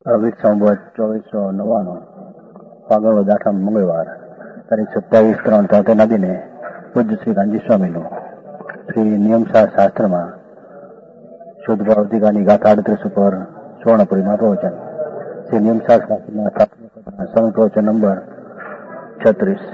ભાવિક સંવત 2499 ફાગણ વદ 8 મંગળવાર તારીખ 27/3 નદીને પૂજ્ય શ્રી ગાંધી સ્વામીનું શ્રી નિયમસાર શાસ્ત્રમાં શુદ્ધ ભાવ અધિકારની ગાથા 38 ઉપર સુવર્ણપુરીમાં પ્રવચન. શ્રી નિયમસાર શાસ્ત્રના સંપ્રવચન નંબર 36.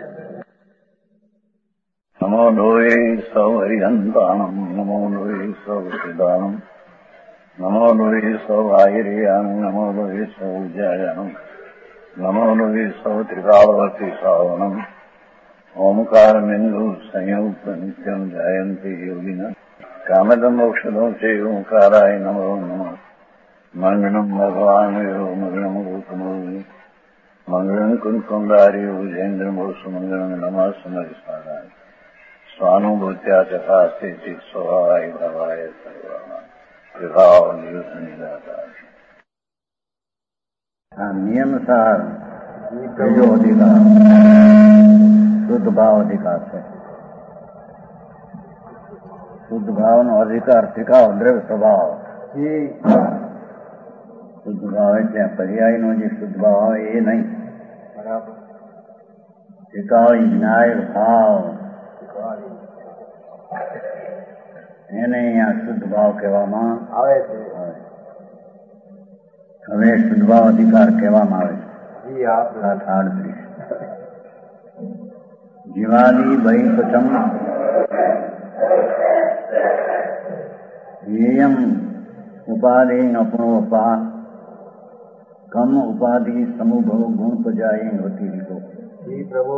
નમો લોહે સૌ હરિહંતાણમ નમો લોહે સૌ સિદ્ધાનમ નમો લોહે સૌ આયર્યાનમ નમો લોહે સૌ જયાનમ નમો લોહે સૌ ત્રિકાવતી શ્રાવણમ ઓમકાર બિંદુ સંયુક્ત નિત્યમ જયંતિ યોગિના કામદમ મોક્ષદો છે ઓંકારાય નમો નમઃ. મંગળમ ભગવાન મંગળમ ગૌતમો મંગળમ કુંકુંડાર્યો જૈન્દ્રમો સુમંગળમ નમઃ સમરિસ્વાદાય સ્વાનુભૂત્યા ચકાસ્તે ચિત સ્વભાવાય ભવાય સર્વમાં વિભાવ નિયુક્ત નિરાકાર. આ નિયમસાર ત્રીજો અધિકાર શુદ્ધ ભાવ અધિકાર છે. શુદ્ધ ભાવનો અધિકાર ત્રિકાળ દ્રવ્ય સ્વભાવ. શુદ્ધ ભાવ એટલે પર્યાયનો જે શુદ્ધ ભાવ આવે એ નહીં. બરાબર. ત્રિકાળી ન્યાય ભાવ એને અહીંયા શુદ્ધ ભાવ કહેવામાં આવે છે. હવે શુદ્ધ ભાવ અધિકાર કહેવામાં આવે છે. જીવાદી બહિ પ્રથમ યેયમ ઉપાધિ અપનોપા કમ ઉપાધિ સમુભવ ગુણ પજાય હોતી રીતો. પ્રભુ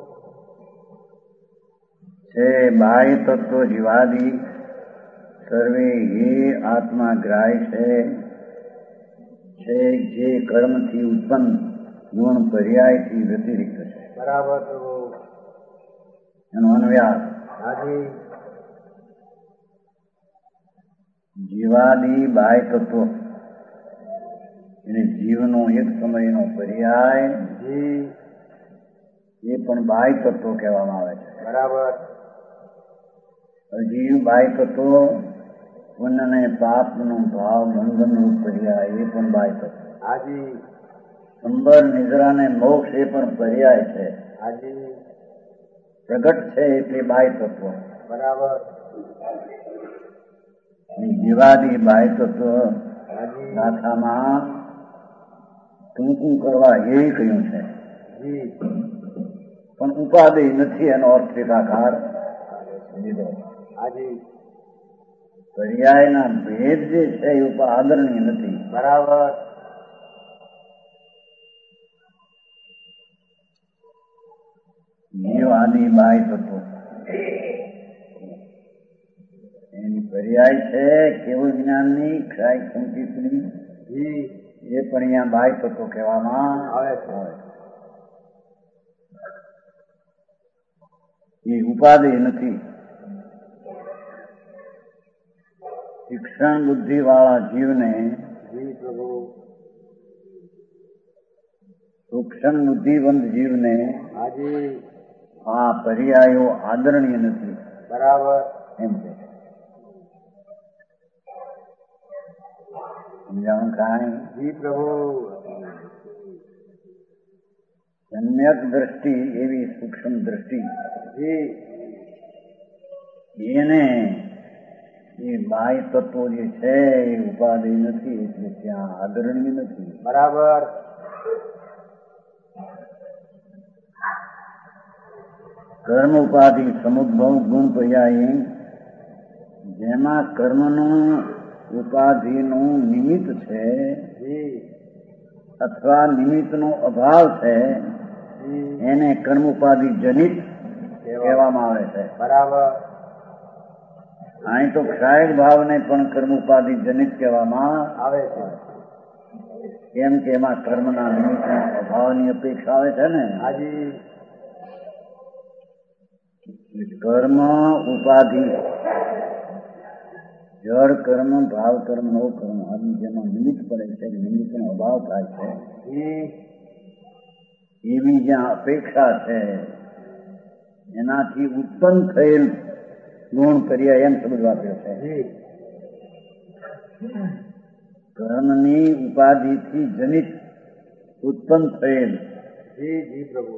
છે બાહ્ય તત્વ જીવાદી સર્વે એ આત્મા ગ્રાહ્ય છે જે કર્મથી ઉત્પન્ન ગુણ પર્યાયથી વ્યતિરિક્ત છે. બરાબર. એનો અન્વયાસ જીવાદી બાહ્ય તત્વ એને જીવનો એક સમયનો પર્યાય એ પણ બાહ્ય તત્વ કહેવામાં આવે છે. બરાબર. જીવ બાહ્ય તત્વ પુણ્ય અને પાપનો ભાવ બંધનનો પર્યાય એ પણ બાહ્ય તત્વ. હાજી. સંબર નિદ્રા ને મોક્ષ એ પણ પર્યાય છે. હાજી. પ્રગટ છે એટલે બાહ્ય તત્વ. બરાબર. જીવાદી બાહ્ય તત્વ ગાથામાં ટૂંકું કરવા એ કહ્યું છે. પણ ઉપાધિ નથી એનો અર્થ એકાકાર લીધો. હાજી. પર્યાયના ભેદ જે છે એ આદરણીય નથી. બરાબર. જીવ આદિ બાહ્ય તત્વો એની પર્યાય છે કેવળ જ્ઞાનની ક્ષય સંકિતની એ પણ અહીંયા બાહ્ય તત્વો કહેવામાં આવે છે. એ ઉપાધિ નથી. શિક્ષણ બુદ્ધિ વાળા જીવને સૂક્ષ્મ બુદ્ધિવંત જીવને આ પર્યાયો આદરણીય નથી. બરાબર. એમ છે. સમજાવું કાંઈ? પ્રભુ સમ્યક દ્રષ્ટિ એવી સૂક્ષ્મ દ્રષ્ટિ એને એ બાહ્ય તત્વો જે છે એ ઉપાધિ નથી એટલે ત્યાં આદરણીય નથી. બરાબર. કર્મ ઉપાધિ સમુદ્ભવ ગુણ પર્યાય જેમાં કર્મનું ઉપાધિનું નિમિત્ત છે અથવા નિમિત્તનો અભાવ છે એને કર્મ ઉપાધિ જનિત કહેવામાં આવે છે. બરાબર. અહીં તો ક્ષાયક ભાવને પણ કર્મ ઉપાધિ જનિત કહેવામાં આવે છે. કેમ કે એમાં કર્મના નિમિત્તના અભાવની અપેક્ષા આવે છે ને. હાજી. કર્મ ઉપાધિ જળ કર્મ ભાવ કર્મ નવ કર્મ આદિ જેમાં નિમિત્ત પડે છે નિમિત્તનો અભાવ થાય છે એવી જ્યાં અપેક્ષા છે એનાથી ઉત્પન્ન થયેલ ગુણ કર્યા એમ સમજવા પડે છે. કર્મની ઉપાધિથી જનિત ઉત્પન્ન થયેલ જી જી પ્રભુ.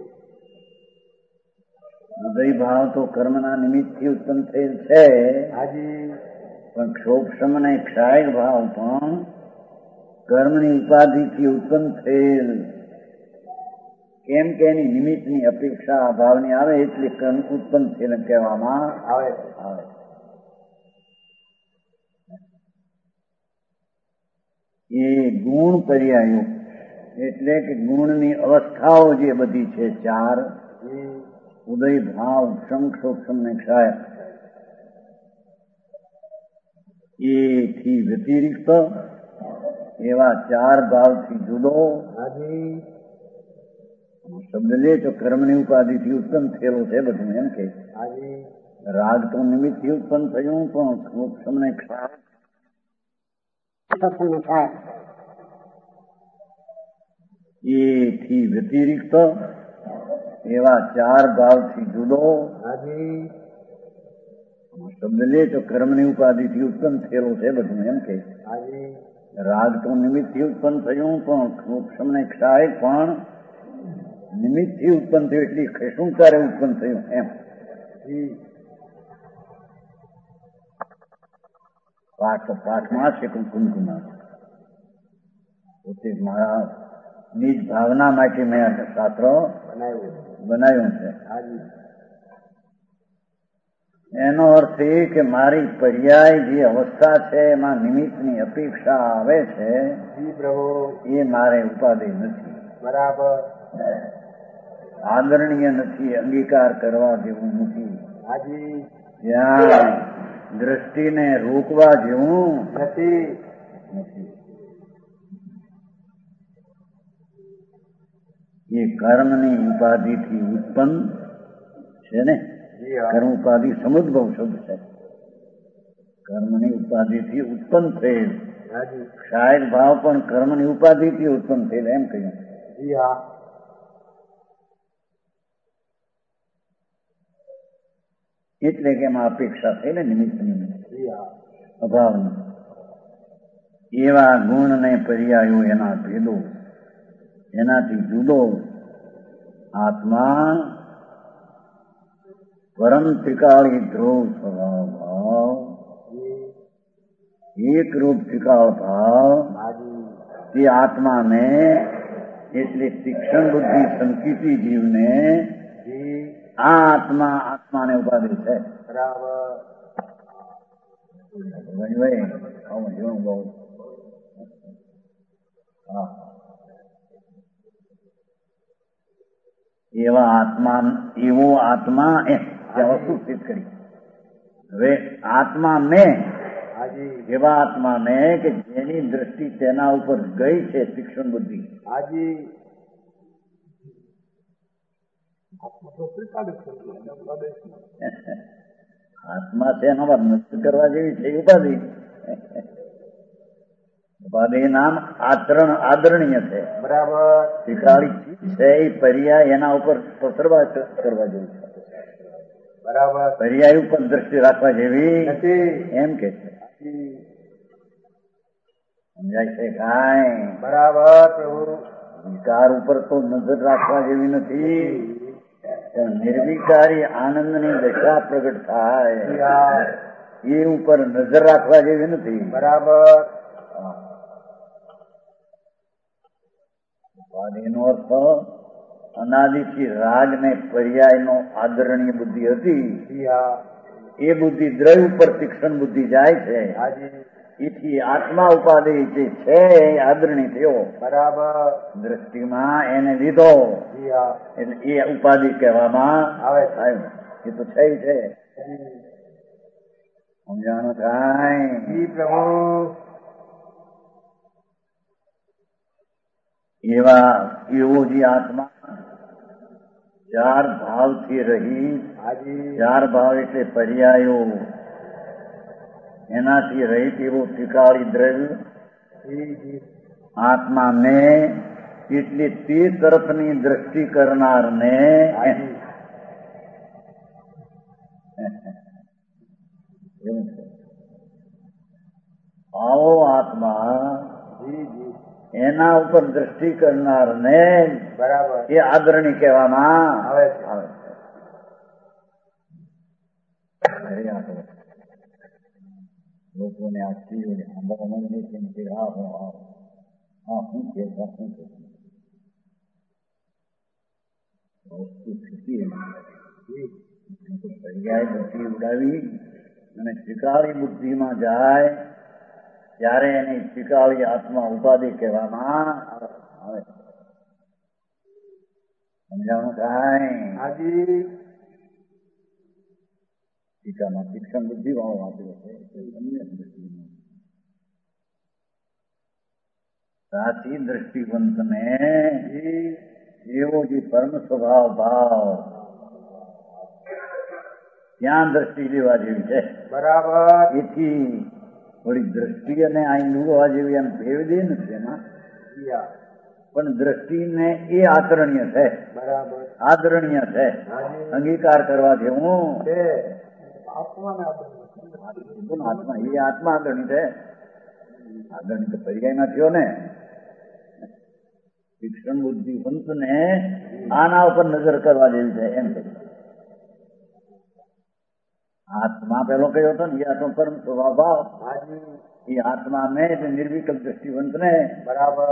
ઉદય ભાવ તો કર્મના નિમિત્તથી ઉત્પન્ન થયેલ છે, હાજી. પણ ક્ષોભશમ અને ક્ષાય ભાવ પણ કર્મની ઉપાધિથી ઉત્પન્ન થયેલ. કેમ કે એની નિમિત્તની અપેક્ષા અભાવની આવે એટલે કર્મ ઉત્પન્ન થયેલ કહેવામાં આવે. એ ગુણ પર્યાયો એટલે કે ગુણની અવસ્થાઓ જે બધી છે ચાર, ઉદય ભાવ ક્ષમ ક્ષોભશમ ને ક્ષાય, એથી વ્યતિરિક્ત એવા ચાર ભાવથી જુદો શબ્દ લે તો કર્મની ઉપાધિથી ઉત્પન્ન થયેલો છે બધું એમ કે. રાગ તો નિમિત્તથી ઉત્પન્ન થયું, પણ ક્ષોભશમ ને ક્ષાય એથી વ્યતિરિક્ત એવા ચાર ભાવથી જુદો શબ્દ લે તો કર્મની ઉપાધિથી ઉત્પન્ન થયેલો છે બધું એમ કે. રાગ તો નિમિત્તથી ઉત્પન્ન થયું, પણ ક્ષોભશમ ને ક્ષાય પણ નિમિત્તથી ઉત્પન્ન થયું એટલે શું ત્યારે ઉત્પન્ન થયું એમ. પાઠમાં છે કુમકુમા પોતે મારા નિજ ભાવના માટે મેં આ શાસ્ત્ર બનાવ્યું છે. એનો અર્થ એ કે મારી પર્યાય જે અવસ્થા છે એમાં નિમિત્તની અપેક્ષા આવે છે એ મારે ઉપાધિ નથી, બરાબર. આદરણીય નથી, અંગીકાર કરવા જેવું નથી, હાજી. ત્યાં દ્રષ્ટિને રોકવા જેવું નથી. એ કર્મની ઉપાધિથી ઉત્પન્ન છે ને. કર્મ ઉપાધિ સમુદ્ભવ શબ્દ છે. કર્મની ઉપાધિથી ઉત્પન્ન થયેલ ક્ષાય ભાવ પણ કર્મની ઉપાધિથી ઉત્પન્ન થયેલ એમ કહ્યું. એટલે કે એમાં અપેક્ષા થઈ ને નિમિત્તની અભાવની. એવા ગુણ ને પર્યાયો એના ભેદો એનાથી જુદો આત્મા પરમ ત્રિકાળી ધ્રુવ સ્વભાવ ભાવ એક રૂપ ત્રિકાળ ભાવ તે આત્માને એટલે તીક્ષ્ણ બુદ્ધિ સંકિતિ જીવને આ આત્માને ઉપાધિ છે. એવો આત્મા વસ્તુ સ્થિત કરી. હવે આત્મા મેં એવા આત્મા મેં કે જેની દ્રષ્ટિ તેના ઉપર ગઈ છે તીક્ષ્ણ બુદ્ધિ. આત્મા છે એના નષ્ટ કરવા જેવી છે ઉપાધિ. ઉપાધિ નામ આદરણીય છે, બરાબર. ત્રિકાળી છે એ પર્યાય એના ઉપર પસરવા કરવા જેવી છે, બરાબર. પર્યાય ઉપર દ્રષ્ટિ રાખવા જેવી નથી એમ કે છે. સમજાય છે કાંઈ? બરાબર પ્રભુ. વિકાર ઉપર તો નજર રાખવા જેવી નથી, નિર્વિકારી આનંદની દશા પ્રગટ થાય એ ઉપર નજર રાખવા જેવી નથી. બરાબર. એનો અર્થ અનાદિથી રાગ ને પર્યાય નો આદરણીય બુદ્ધિ હતી, એ બુદ્ધિ દ્રવ્ય ઉપર તીક્ષ્ણ બુદ્ધિ જાય છે. એથી આત્મા ઉપાધિ જે છે આદરણી થયો, બરાબર. દ્રષ્ટિમાં એને લીધો એટલે એ ઉપાધિ કહેવામાં આવે. એ તો છે છે. સમજાણું કાંઈ? પ્રભુ. એવો જે આત્મા ચાર ભાવથી રહી, ચાર ભાવ એટલે પર્યાયો એનાથી રહિત એવો ત્રિકાળી દ્રવ્ય આત્મા ને એટલે તે તરફની દ્રષ્ટિ કરનાર ને આવો આત્મા એના ઉપર દ્રષ્ટિ કરનારને બરાબર એ આદરણી કહેવામાં આવે આવે છે. લોકોને આ સ્ત્રીઓને સાંભળવાનું નહીં કેમ કે હા શું કે વસ્તુ સ્થિતિ પર્યાય બુદ્ધિ ઉડાવી અને ત્રિકાળી બુદ્ધિમાં જાય ત્યારે એની ત્રિકાળી આત્મા ઉપાધિ કહેવામાં આવે. સમજાણું કાંઈ? હાજી ટીકામાં શિક્ષણ બુદ્ધિ વાળો વાંચ્યો છે. સાચી દ્રષ્ટિવંતને એવો જે પરમ સ્વભાવ ભાવ ત્યાં દ્રષ્ટિ લેવા જેવી છે. બરાબર એથી થોડી દ્રષ્ટિ અને અહીં હોવા જેવી એમ ભેવદી નથી એમાં, પણ દ્રષ્ટિને એ આચરણીય છે, બરાબર આદરણીય છે, અંગીકાર કરવા જેવું છે. આત્મા એ આત્મા આદરણી છે. આદરણી તો પર્યાયમાં થયો ને. શિક્ષણ બુદ્ધિવંતને આના ઉપર નજર કરવા જેવી છે એમ કહ્યું. આત્મા પેલો કયો હતો ને એ આત્મા પરમ સ્વભાવ એ આત્મા ને નિર્વિકલ્પ દ્રષ્ટિવંત ને બરાબર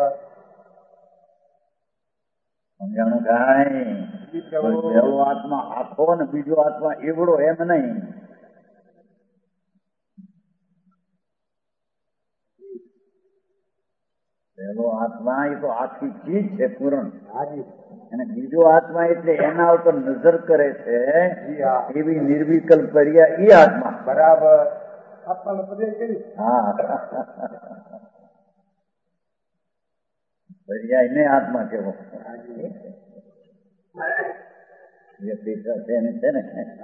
સમજાણું કાંઈ? પેલો આત્મા આખો ને બીજો આત્મા એવડો એમ નહીં. પેલો આત્મા એ તો આખી ચીજ છે પૂરણ, અને બીજો આત્મા એટલે એના ઉપર નજર કરે છે એવી નિર્વિકલ્પ પર્યા એ આત્મા. બરાબર આત્માનો પર્યાય કરી. હા પર્યાય ને આત્મા કેવો છે ને.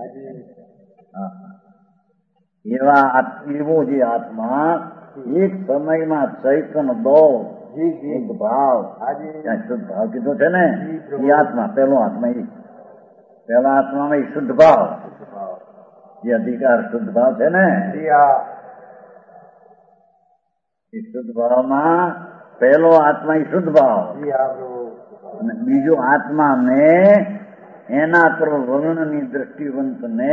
એવો જે આત્મા એક સમયમાં ચૈતન્ય દો ભાવ શુદ્ધ ભાવ કીધો છે ને એ આત્મા પેલો આત્મા એ પેલા આત્મામાં એ શુદ્ધ ભાવ જે અધિકાર શુદ્ધ ભાવ છે ને એ શુદ્ધ ભાવમાં પહેલો આત્મા એ શુદ્ધ ભાવ અને બીજો આત્મા ને એના પર વર્ણની દ્રષ્ટિવંત ને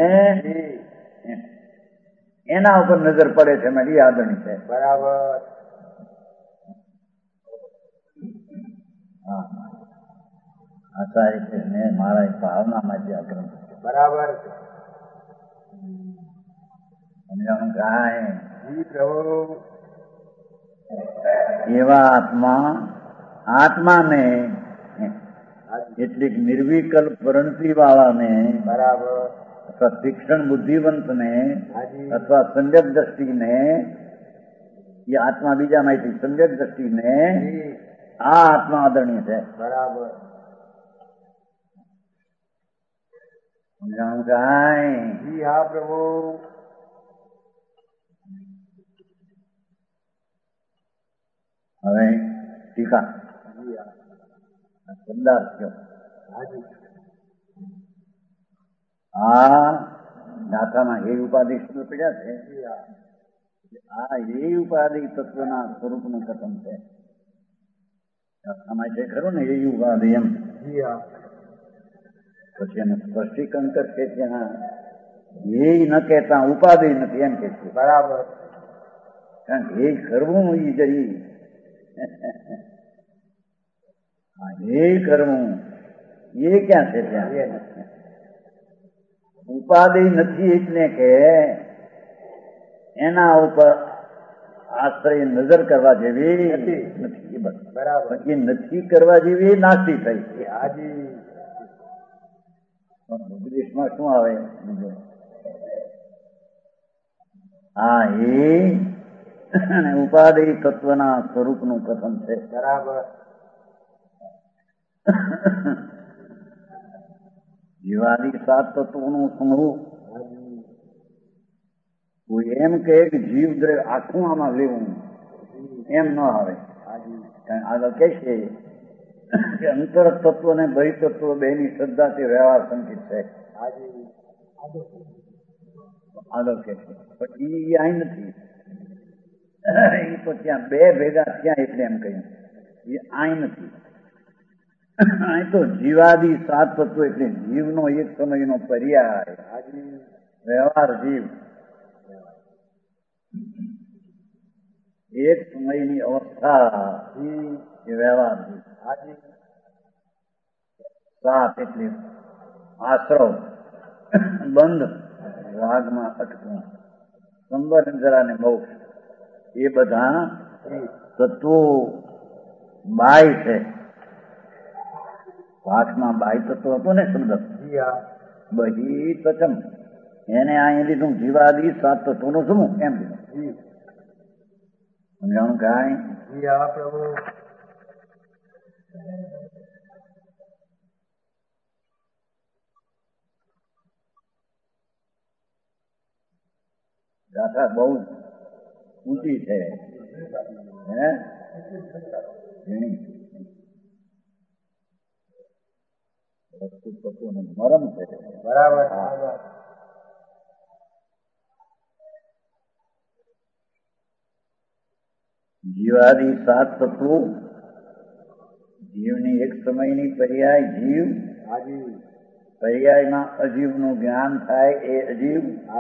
એના ઉપર નજર પડે છે મારી આદરણી છે. બરાબર આચાર્ય કૃષ્ણે મારા ભાવનામાં જે આગ્રહ બરાબર સમજાણું કાંઈ? પ્રભુ એવા આત્માને એટલીક નિર્વિકલ્પ પરંતી વાળાને બરાબર અથવા શિક્ષણ બુદ્ધિવંતને અથવા સંજક દ્રષ્ટિને એ આત્મા બીજા માહિતી સંજક દ્રષ્ટિને આ આત્મા આદરણીય છે. બરાબર સમજાણું કાંઈ? હા પ્રભુ હવે ટીકા શબ્દાર્થ કયો? આ દાતામાં એ ઉપાધિ શબ્દ પડ્યા છે. આ એ ઉપાધિ તત્વના સ્વરૂપનું કથન છે. દાતામાં છે ખરું ને એ ઉપાધિ એમ. પછી એને સ્પષ્ટીકરણ કરશે ત્યાં એ ન કહેતા ઉપાધિ નથી એમ કે છે. બરાબર કારણ કે એ કરવું એ જઈ એ કરવું એ ક્યાં છે? ત્યાં ઉપાધિ નથી એટલે કે એના ઉપર આશ્રય નજર કરવા જેવી નથી. બરાબર એ નથી કરવા જેવી નાસ્તી થઈ. હાજી ઉપદેશમાં શું આવે? એ ઉપાધિ તત્વના સ્વરૂપનું કથન છે. બરાબર જીવાદી સાત તત્વોનું સમૂહ. કોઈ એમ કહે કે જીવ દ્રવ્ય આખું આમાં લેવું એમ ન આવે. આગળ કહે છે કે અંતર તત્વ અને બહિ તત્વ બેની શ્રદ્ધાથી વ્યવહાર સંકિત છે. આગળ કહે છે પણ એ અહીં નથી. એ તો ત્યાં બે ભેગા થયા એટલે એમ કહ્યું. એ આય નથી. અહીં તો જીવાદી સાત તત્વો એટલે જીવનો એક સમયનો પર્યાય, વ્યવહાર જીવ એક સમયની અવસ્થા એ વ્યવહાર જીવ. સાત એટલે આશ્રવ, બંધ, રાગમાં અટકવું, સંબર નિંદ્રા અને મોક્ષ, એ બધા તત્વો બાય છે. પાઠમાં બાય તત્વ હતો ને શબ્દ બહી તચમ, એને અહીં લીધું જીવાદી સાત તત્વોનો સમૂહ એમ લીધું. સમજાણું કાંઈ? પ્રભુ ગાથા બહુ ઊંચી છે. હે વસ્તુ તત્વોનો મરમ છે. બરાબર. જીવાદી સાત તત્વો, જીવની એક સમયની પર્યાય જીવ, પર્યાયમાં અજીવનું જ્ઞાન થાય એ અજીવ,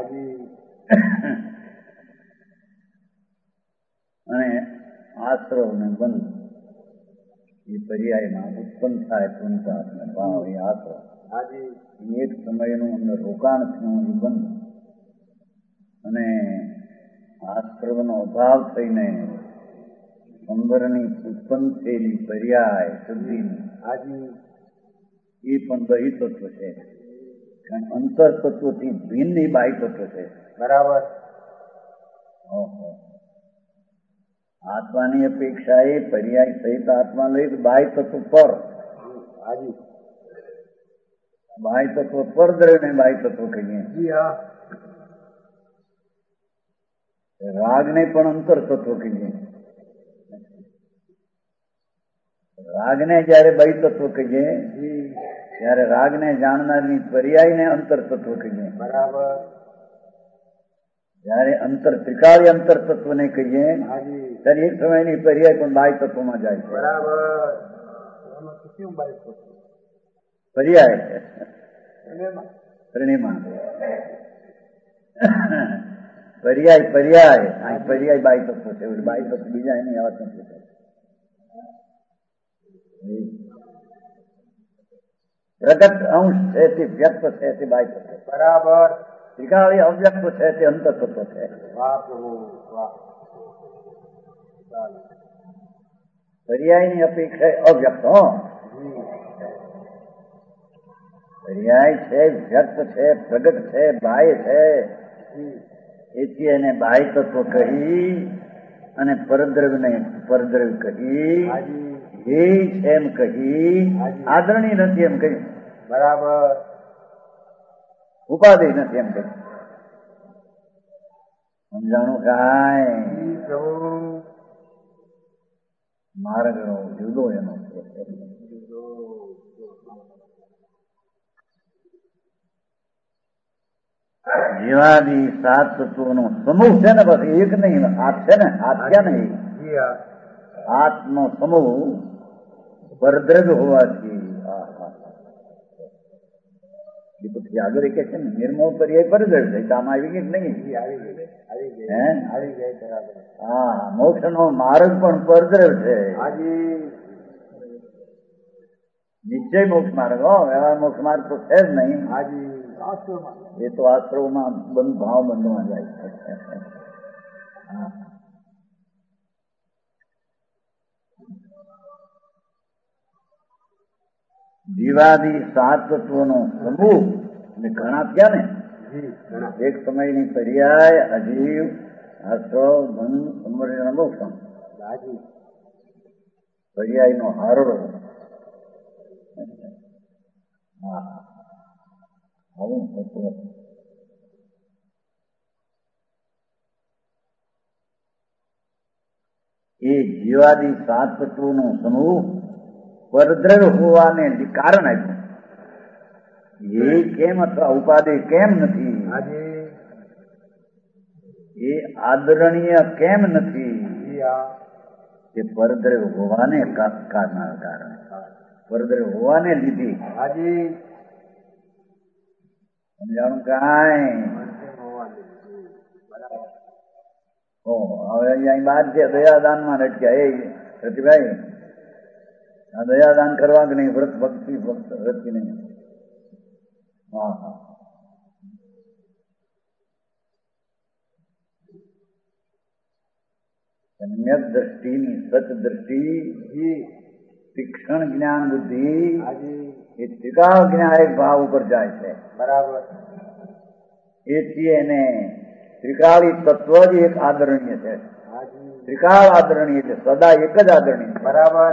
અને આશ્રવ ને બંધ એ પર્યાયમાં ઉત્પન્ન થાય પુનઃ ભાવ એ આશ્રવ. એક સમયનું અંદર રોકાણ થયું એ બંધ, અને આશ્રવનો અભાવ થઈને સંબરની ઉત્પન્ન થયેલી પર્યાય શુદ્ધિની એ પણ બહિ તત્વ છે. કારણ અંતર તત્વથી ભિન્ન એ બાહ્ય તત્વ છે. બરાબર. આત્માની અપેક્ષા એ પર્યાય સહિત આત્મા લઈ બાહ્ય તત્વ પર, બાહ્ય તત્વ પર દ્રવ્યને બાહ્ય તત્વ કહીએ. રાગને પણ અંતર તત્વ કહીએ. રાગને જયારે બાહ્ય તત્વ કહીએ ત્યારે રાગને જાણનારની પર્યાયને અંતર તત્વ કહીએ. બરાબર. જયારે અંતર ત્રિકાળી અંતર તત્વને કહીએ ત્યારે એક સમયની પર્યાય પણ બાહ્ય તત્વમાં જાય છે. બરાબર. પર્યાય ત્રણેયમાં પર્યાય પર્યાય બાહ્ય તત્વ છે. બાહ્ય તત્વ બીજા એની આવત નથી. પ્રગટ અંશ છે તે વ્યક્ત છે તે બાહ્ય તત્વ. બરાબર. ત્રિકાળી અવ્યક્ત છે તે અંતર તત્વ છે. પર્યાયની અપેક્ષા અવ્યક્ત. પર્યાય છે, વ્યક્ત છે, પ્રગટ છે, બાહ્ય છે. એથી એને બાહ્ય તત્વ કહી અને પરદ્રવ્યને પરદ્રવ્ય કહી, એ છે એમ કહી, આદરણીય નથી એમ કહ્યું. બરાબર. ઉપાધિ નથી એમ કહ્યું. સમજાણું કાંઈ? માર્ગનો જુદો એનો છે. જીવાદી સાત તત્વોનો સમૂહ છે ને, બસ એક નહીં. હાથ છે ને, હાથ ક્યાં નહીં, હાથનો સમૂહ પરદ્રવ્ય હોવાથી એ પછી આગળ કે છે ને નિર્મોહ પર્યાય પરદ્રવ્ય છે. આમ આવી ગઈ નહીં? હા, મોક્ષ નો માર્ગ પણ પરદ્રવ્ય છે. નિશ્ચય મોક્ષ માર્ગ. વ્યવહાર મોક્ષ માર્ગ તો છે જ નહીં. એ તો આશ્રવમાં બંધ ભાવ બંધમાં જાય છે. જીવાદી સાત તત્વોનો સમૂહ એટલે ઘણા થયા ને. એક સમયની પર્યાય અજીવ, આશ્રવ, બંધ, સંબર, મોક્ષ. પર્યાયનો હારો. આવું તત્વ એ જીવાદી સાત તત્વોનો સમૂહ પરદ્રવ્ય હોવાને કારણ આપ્યું. એ કેમ અથવા ઉપાધિ કેમ નથી, એ આદરણીય કેમ નથી, એ પરદ્રવ્ય હોવાને કારણે પરદ્રવ્ય હોવાને લીધે હાજી સમજાણું કાંઈ હવે અહીંયા બાદ છે દયાદાનમાં અટક્યા એ રતિભાઈ આ દયાદાન કરવા કે નહીં વ્રત ભક્તિ વ્રતિ નહીં હા હા સમ્યક દ્રષ્ટિની સત દ્રષ્ટિ તીક્ષ્ણ જ્ઞાન બુદ્ધિ એ ત્રિકાળ જ્ઞાન એક ભાવ ઉપર જાય છે બરાબર એથી એને ત્રિકાળી તત્વ જ એક આદરણીય છે હાજી ત્રિકાળ આદરણીય છે સદા એક જ આદરણીય છે બરાબર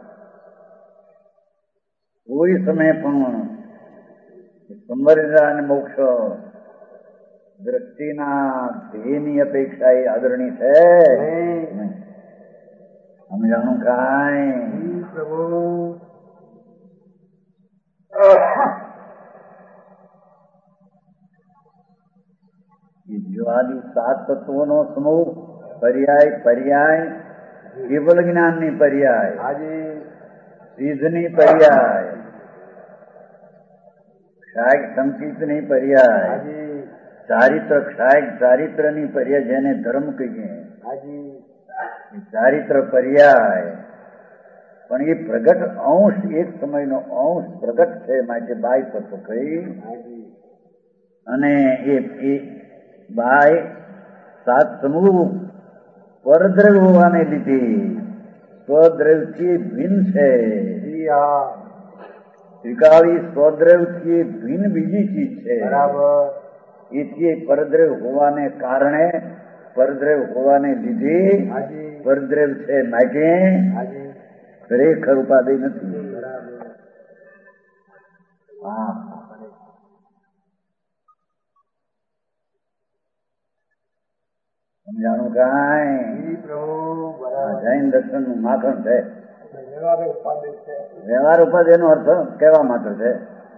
કોઈ સમય પણ સંવર્ધના અને મોક્ષ દ્રષ્ટિના ધ્યેયની અપેક્ષા એ આદરણી છે નહીં. સમજાણું કાંઈ જી પ્રભુ એ જીવાદી સાત તત્વોનો સમૂહ પર્યાય કેવલ જ્ઞાનની પર્યાય હાજી સિદ્ધની પર્યાય ક્ષાયક સંકિતની પર્યાય હાજી ચારિત્ર ક્ષાયક ચારિત્રની પર્યાય જેને ધર્મ કહીએ હાજી એ ચારિત્ર પર્યાય પણ એ પ્રગટ અંશ એક સમયનો અંશ પ્રગટ છે માટે બાય તત્વ કહી હાજી અને એ બાય સાત સમૂહ પરદ્રવ્ય હોવાને લીધે સ્વદ્રવ્યથી ભિન્ન છે જી હા ત્રિકાળી સ્વદ્રવ્યથી ભિન્ન બીજી ચીજ છે બરાબર એથી પરદ્રવ્ય હોવાને કારણે પરદ્રવ્ય હોવાને લીધે હાજી પરદ્રવ્ય છે માટે હાજી ખરેખર ઉપાધિ નથી બરાબર હા સમજાણું કાંઈ જી પ્રભુ બરાબર જૈન દર્શન નું માખણ છે વ્યવહારે ઉપાદિત છે વ્યવહાર ઉપાધિ એનો અર્થ કેવા માત્ર છે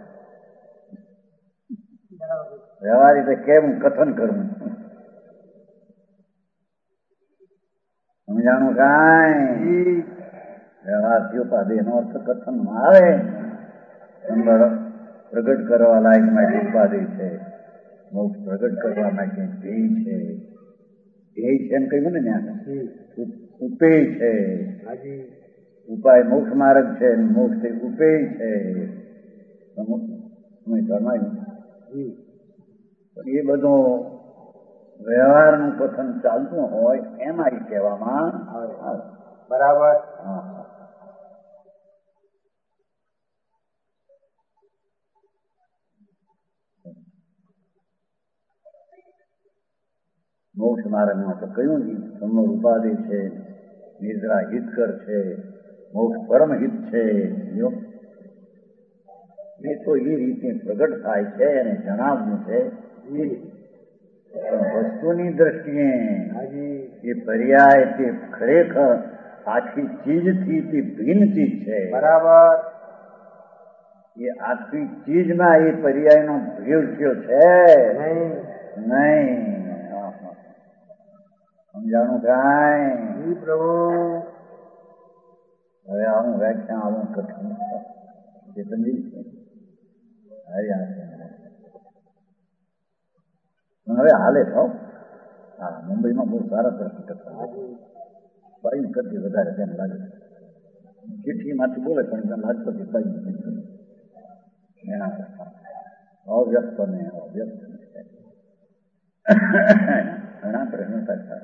વ્યવહાર રીતે કેમ કથન કરવું સમજાણું કાંઈ જી વ્યવહારથી ઉપાધિ એનો અર્થ કથનમાં આવે પ્રગટ કરવા લાયક માટે ઉપાધિ છે મોક્ષ પ્રગટ કરવા માટે ધ્યેય છે ધ્યેય છે એમ કહ્યું ને ત્યાં જી ઉપેય છે હાજી ઉપાય મોક્ષ માર્ગ છે મોક્ષ તે ઉપેય છે ફરમાયું જી પણ એ બધું વ્યવહારનું કથન ચાલતું હોય એમાં એ કહેવામાં આવે બરાબર હા મોક્ષ માર્ગમાં તો કયું સમૂહ ઉપાધિ છે નિદ્રા હિતકર છે મોક્ષ પરમ હિત છે એ તો એ રીતે પ્રગટ થાય છે અને જણાવવું છે જી પણ વસ્તુની દ્રષ્ટિએ હાજી એ પર્યાય તે ખરેખર આખી ચીજથી તે ભિન્ન ચીજ છે બરાબર એ આખી ચીજમાં એ પર્યાયનો ભેદ થયો છે નહીં નહીં સમજાણું કાંઈ જી પ્રભુ હવે આવું વ્યાખ્યા આવું કથન ચેતનજી હવે હાલે છો હા મુંબઈમાં બહુ સારા પ્રશ્ન કરતા હાજી બાઈ કરતી વધારે તેમ લાગે ચિઠ્ઠીમાંથી બોલે પણ તેમ લાગતો કે બાઈ એના કરતા અવ્યક્ત ને અવ્યક્ત ઘણા પ્રશ્નો કરતા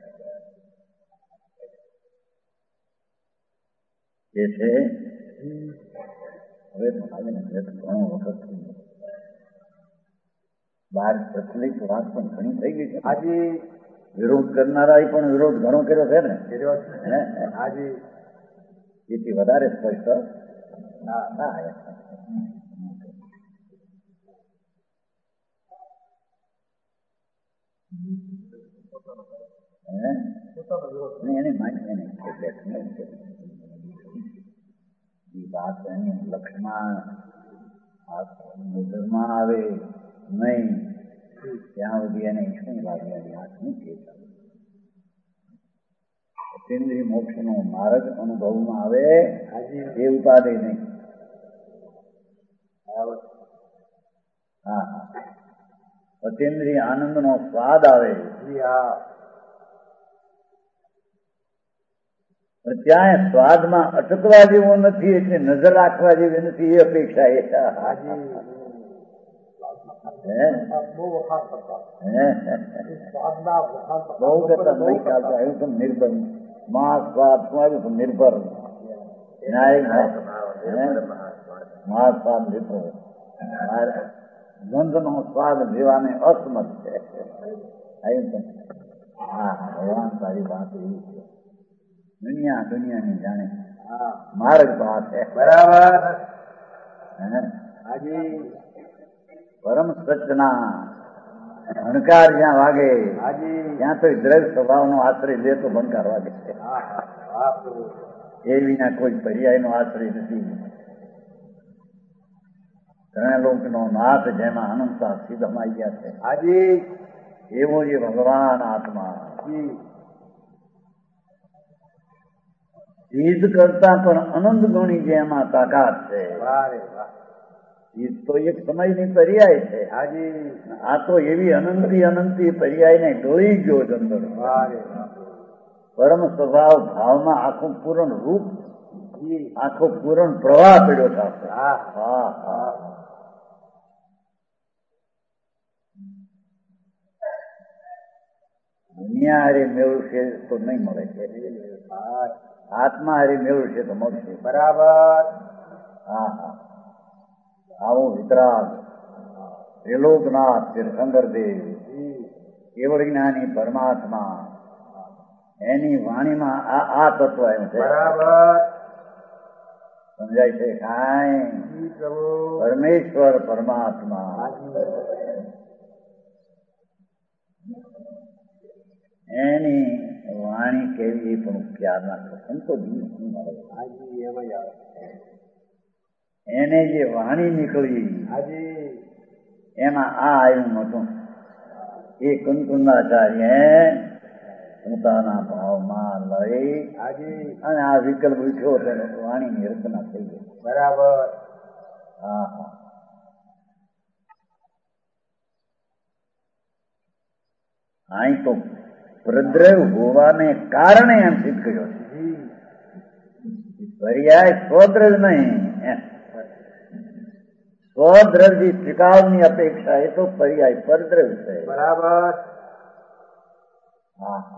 એ છે હવે તો હાલે ઘણો વખત બહાર પ્રચલિત વાત પણ ઘણી થઈ ગઈ છે હાજી વિરોધ કરનારા પણ વિરોધ ઘણો કર્યો છે ને વિરોધ હે? હાજી એથી વધારે સ્પષ્ટ ના ના એને માન્ય નહીં એ વાત એની લક્ષમાં નજરમાં આવે નહીં ત્યાં સુધી એને શું લાગે હાથ મૂકે અતીન્દ્રિય મોક્ષનો માર્ગ અનુભવમાં આવે હાજી એ ઉપાધિ નહીં. બરાબર હા હા, અતીન્દ્રિય આનંદનો સ્વાદ આવે જી હા ત્યાં સ્વાદમાં અટકવા જેવું નથી, એટલે નજર રાખવા જેવી નથી એ અપેક્ષા એ. હાજી હે? બહુ વખાણ કરતા હે? સ્વાદના વખાણ બહુ કરતા નહીં ચાલતા. આવ્યું તો નિર્ભર મા સ્વાદ શું આવ્યું તો નિર્ભર મા સ્વાદ લીધો ગંધનો સ્વાદ લેવાને અસમત છે. આવ્યું તો હા ભગવાન તારી વાત એવી છે. દુનિયાની જાણે હા માર્ગ વાત છે. બરાબર હે? હાજી પરમ સચના ભણકાર જ્યાં વાગે હાજી ત્યાં તો દ્રવ્ય સ્વભાવનો આશ્રય લે તો ભણકાર વાગે છે. હા હા હા પ્રભુ એ વિના કોઈ પર્યાયનો આશ્રય નથી. ત્રણલોકનો નાથ જેમાં અનંતા સિદ્ધમાઈ ગયા છે હાજી એવો જે ભગવાન આત્મા જી સિદ્ધ કરતા પણ અનંત ગણી જેમાં તાકાત છે. વાહ રે વાહ એ તો એક સમયની પર્યાય છે. હાજી આ તો એવી અનંતી પર્યાયને ડોળી ગયો અંદર. વાહ રે વાહ પરમ સ્વભાવ ભાવમાં આખું પૂર્ણ રૂપ જી આખો પૂર્ણ પ્રવાહ પડ્યો છે. હા હા હા દુનિયા હારે મેળવશે તો નહીં મળે છે. હા આત્મા હારે મેળવશે તો મળશે. બરાબર હા હા આવો વિતરાગ ત્રિલોકનાથ તીર્થંકરદેવ જી કેવળ જ્ઞાની પરમાત્મા એની વાણીમાં આ તત્વ એમ છે. બરાબર સમજાય છે કાંઈ? જી પ્રભુ પરમેશ્વર પરમાત્મા હાજી એની વાણી કેવી એ પણ ખ્યાલ નાખો. સંતો દિવસ નહીં મળે. હાજી એમ જ આવે એને જે વાણી નીકળી હાજી એમાં આ આવ્યું નહોતું. એ કુંકુંદાચાર્ય પોતાના ભાવમાં લઈ હાજી અને આ વિકલ્પ ઉઠ્યો તો વાણીની રચના થઈ ગઈ. બરાબર હા હા અહીં તો પ્રદ્રવ હોવાને કારણે એમ સિદ્ધ કર્યો છે. જી પર્યાય સ્વદ્રવ નહીં. સ્વદ્રવથી ટીકાવની અપેક્ષા એ તો પર્યાય પરદ્રવ છે. બરાબર હા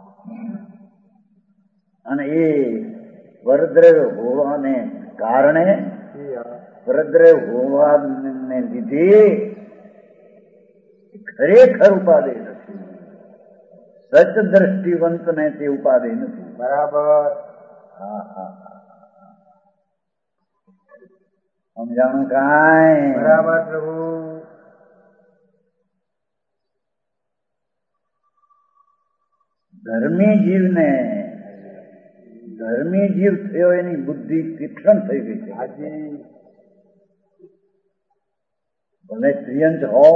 અને એ પરદ્રવ હોવાને કારણે જી હા પરદ્રવ હોવાને લીધે ખરેખર ઉપાધિ નથી. સચ દ્રષ્ટિવંતને તે ઉપાધિ નથી. બરાબર હા હા સમજાણું કાંઈ? બરાબર પ્રભુ ધર્મી જીવ થયો એની બુદ્ધિ તીક્ષ્ણ થઈ ગઈ છે. હાજી ભલે ત્રિયંચ હો